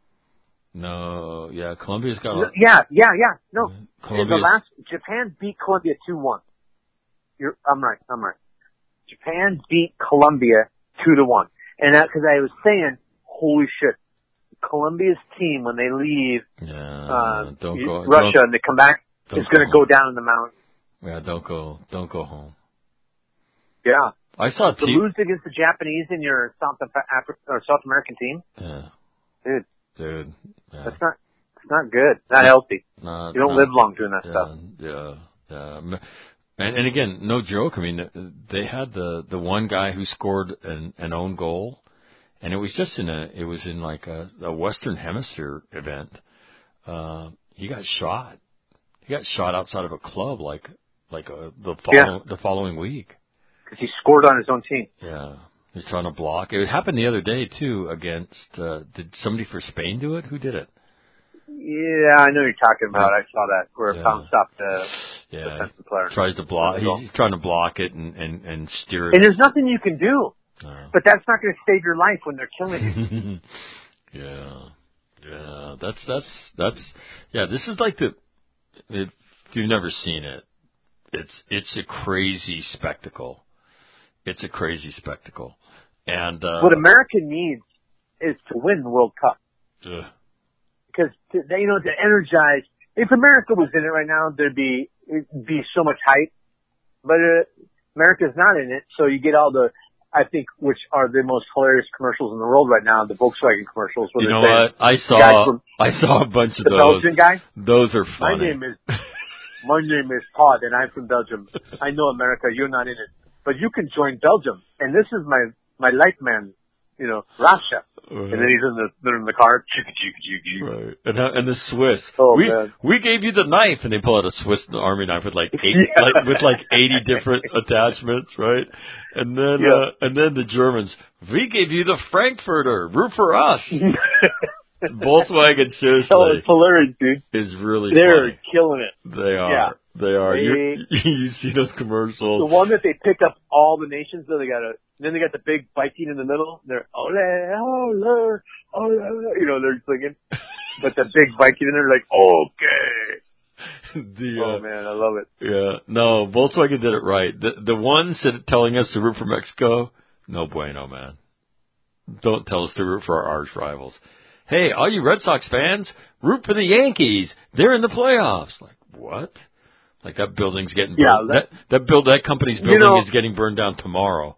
No, yeah, Colombia's got a. Yeah, yeah, yeah. No, in the Colombia's, last Japan beat Colombia two one. You're, I'm right. I'm right. Japan beat Colombia two to one, and that because I was saying, holy shit, Colombia's team when they leave yeah, uh, don't go Russia don't, and they come back, don't it's going to go home. down in the mountain. Yeah, don't go, don't go home. Yeah. I saw a To team. lose against the Japanese in your South Africa or South American team, Yeah, dude, dude. Yeah. that's not it's not good, not healthy. Not, You don't not, live long doing that yeah, stuff. Yeah, yeah. And, and again, no joke. I mean, they had the the one guy who scored an, an own goal, and it was just in a it was in like a, a Western Hemisphere event. Uh, he got shot. He got shot outside of a club like like a, the follow, Yeah. the following week. Because he scored on his own team. Yeah, he's trying to block. It happened the other day too against. Uh, did somebody for Spain do it? Who did it? Yeah, I know what you're talking about. I saw that where Yeah. a pound stopped the Yeah, defensive player. tries to block. He's trying to block it and and, and steer it. And there's nothing you can do. Uh, But that's not going to save your life when they're killing you. yeah, yeah. That's that's that's yeah. This is like the if you've never seen it, it's it's a crazy spectacle. It's a crazy spectacle, and uh, What America needs is to win the World Cup. ugh, Because, to, you know, to energize, if America was in it right now, there'd be, it'd be so much hype. But uh, America's not in it, so you get all the, I think, which are the most hilarious commercials in the world right now, the Volkswagen commercials. Where you know they're what? I saying, guys saw from I saw a bunch of the those. Belgian guy. Those are My funny. name is, my name is Todd, and I'm from Belgium. I know America, you're not in it. But you can join Belgium. And this is my, my light man you know, Russia. Right. And then he's in the, they're in the car. Right. And, how, and the Swiss. Oh, we, man. we gave you the knife, and they pull out a Swiss Army knife with like eight, Yeah. like, with like eighty different attachments, right? And then, Yeah. uh, and then the Germans, we gave you the Frankfurter, root for us. Volkswagen, seriously, Oh, it's hilarious, dude. is really They're funny. killing it. They are. Yeah. They are. They, you you see those commercials. The one that they pick up all the nations, though, they got a, then they got the big Viking in the middle. They're, ole, ole, ole, you know, they're singing. But the big Viking in there, like, okay. the, oh, uh, man, I love it. Yeah. No, Volkswagen did it right. The, the ones that telling us to root for Mexico, no bueno, man. Don't tell us to root for our arch rivals. Hey, all you Red Sox fans, root for the Yankees. They're in the playoffs. Like, what? Like that building's getting yeah, burned. That, that build that company's building you know, is getting burned down tomorrow.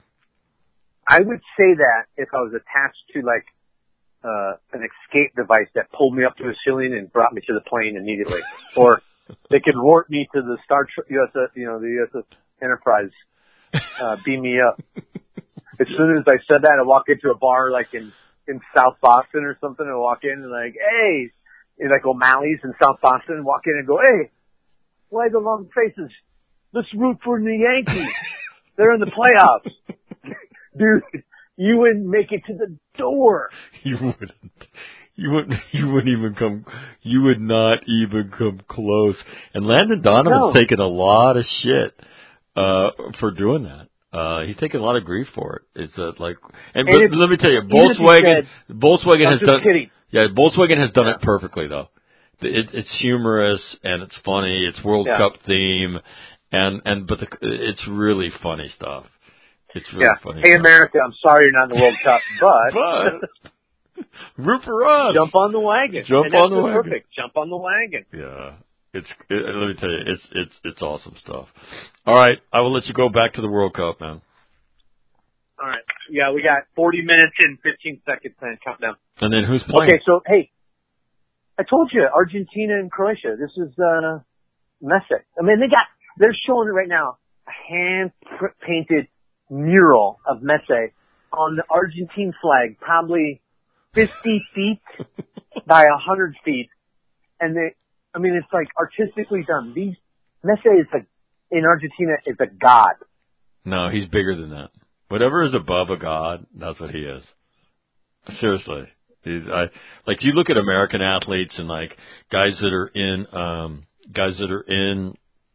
I would say that if I was attached to like uh an escape device that pulled me up to the ceiling and brought me to the plane immediately, or they could warp me to the Star Trek, U S S, you know, the U S S Enterprise, uh, beam me up. As soon as I said that, I walk into a bar like in in South Boston or something, and walk in and like, hey, in like O'Malley's in South Boston, walk in and go, hey. Why the long faces? Let's root for the Yankees. They're in the playoffs. Dude, you wouldn't make it to the door. You wouldn't. You wouldn't. You wouldn't even come. You would not even come close. And Landon Donovan's No. taken a lot of shit uh for doing that. Uh He's taken a lot of grief for it. It's uh, like, and, and but if, let me tell you, Volkswagen. Said, Volkswagen has just done. Kidding. Yeah, Volkswagen has done yeah. it perfectly though. It, it's humorous and it's funny. It's World yeah. Cup theme, and and but the, it's really funny stuff. It's really yeah. funny. Hey, stuff. America, I'm sorry you're not in the World Cup, but but root for us. Jump on the wagon. Jump and on the that's wagon. Perfect. Jump on the wagon. Yeah, it's. It, let me tell you, it's it's it's awesome stuff. All right, I will let you go back to the World Cup, man. All right. Yeah, we got forty minutes and fifteen seconds, man. Countdown. And then who's playing? Okay, so hey. I told you, Argentina and Croatia. This is, uh, Messi. I mean, they got, they're showing it right now, a hand-painted mural of Messi on the Argentine flag, probably fifty feet by one hundred feet. And they, I mean, it's like artistically done. These, Messi is a, in Argentina, is a god. No, he's bigger than that. Whatever is above a god, that's what he is. Seriously. He's, I, like you look at American athletes and like guys that are in, um, guys that are in,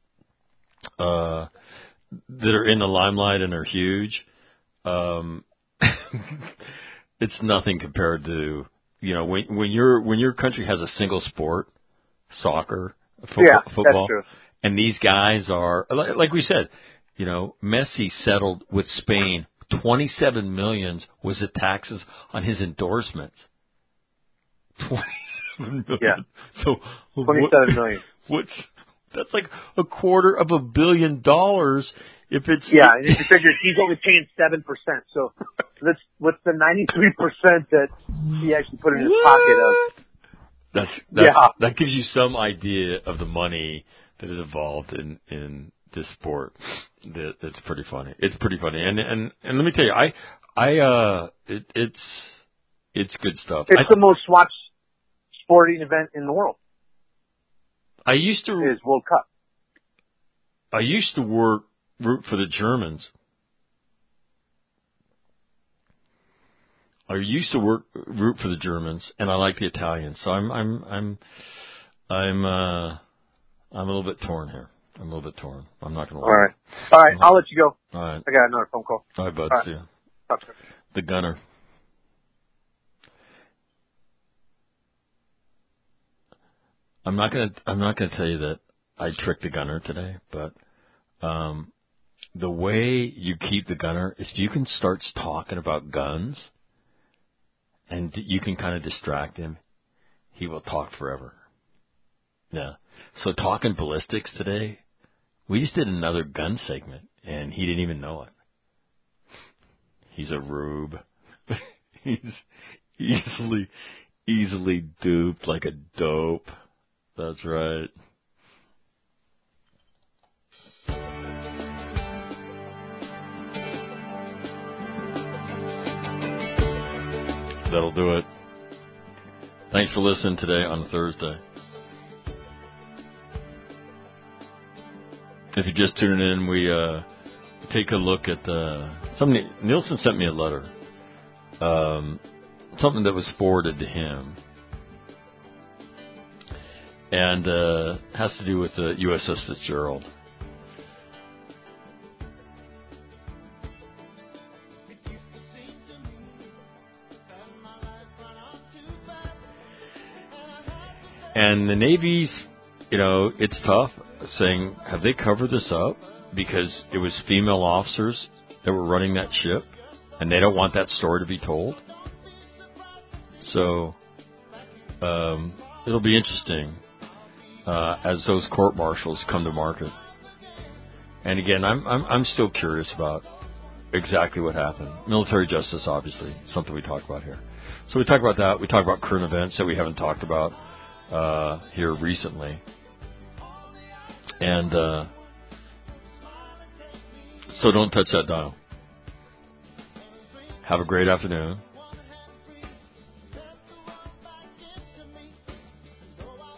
uh, that are in the limelight and are huge. Um, it's nothing compared to, you know, when, when your, when your country has a single sport, soccer, football, yeah, football, that's true. and these guys are, like, like we said, you know, Messi settled with Spain. twenty-seven millions was the taxes on his endorsements. twenty-seven million. Yeah. So twenty-seven what, million. What's that's like a quarter of a billion dollars if it's yeah. And if you figure he's only paying seven percent, so let's what's the ninety-three percent that he actually put in his what? pocket of? That's, that's yeah. That gives you some idea of the money that is involved in in this sport. That it's pretty funny. It's pretty funny, and and and let me tell you, I I uh it, it's it's good stuff. It's I, the most watched sporting event in the world. I used to is World Cup. I used to work root for the Germans. I used to work root for the Germans, and I like the Italians. So I'm I'm I'm I'm uh I'm a little bit torn here. I'm a little bit torn. I'm not gonna lie. All right, all right. I'll let you go. All right. I got another phone call. All right, bud. All right. See ya. Talk to you. The gunner. I'm not gonna. I'm not gonna tell you that I tricked the gunner today, but um, the way you keep the gunner is you can start talking about guns, and you can kind of distract him. He will talk forever. Yeah. So talking ballistics today, we just did another gun segment, and he didn't even know it. He's a rube. He's easily, easily duped like a dope. That's right. That'll do it. Thanks for listening today on Thursday. If you're just tuning in, we uh, take a look at uh, somebody. Nielsen sent me a letter, um, something that was forwarded to him, and uh, has to do with the U S S Fitzgerald. And the Navy's, you know, it's tough saying, have they covered this up? Because it was female officers that were running that ship, and they don't want that story to be told. So um, it'll be interesting uh, as those court martials come to market. And again, I'm, I'm I'm still curious about exactly what happened. Military justice, obviously, something we talk about here. So we talk about that. We talk about current events that we haven't talked about Uh, here recently, and uh, so don't touch that dial. Have a great afternoon.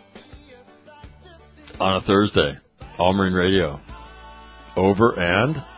On a Thursday, All Marine Radio. Over and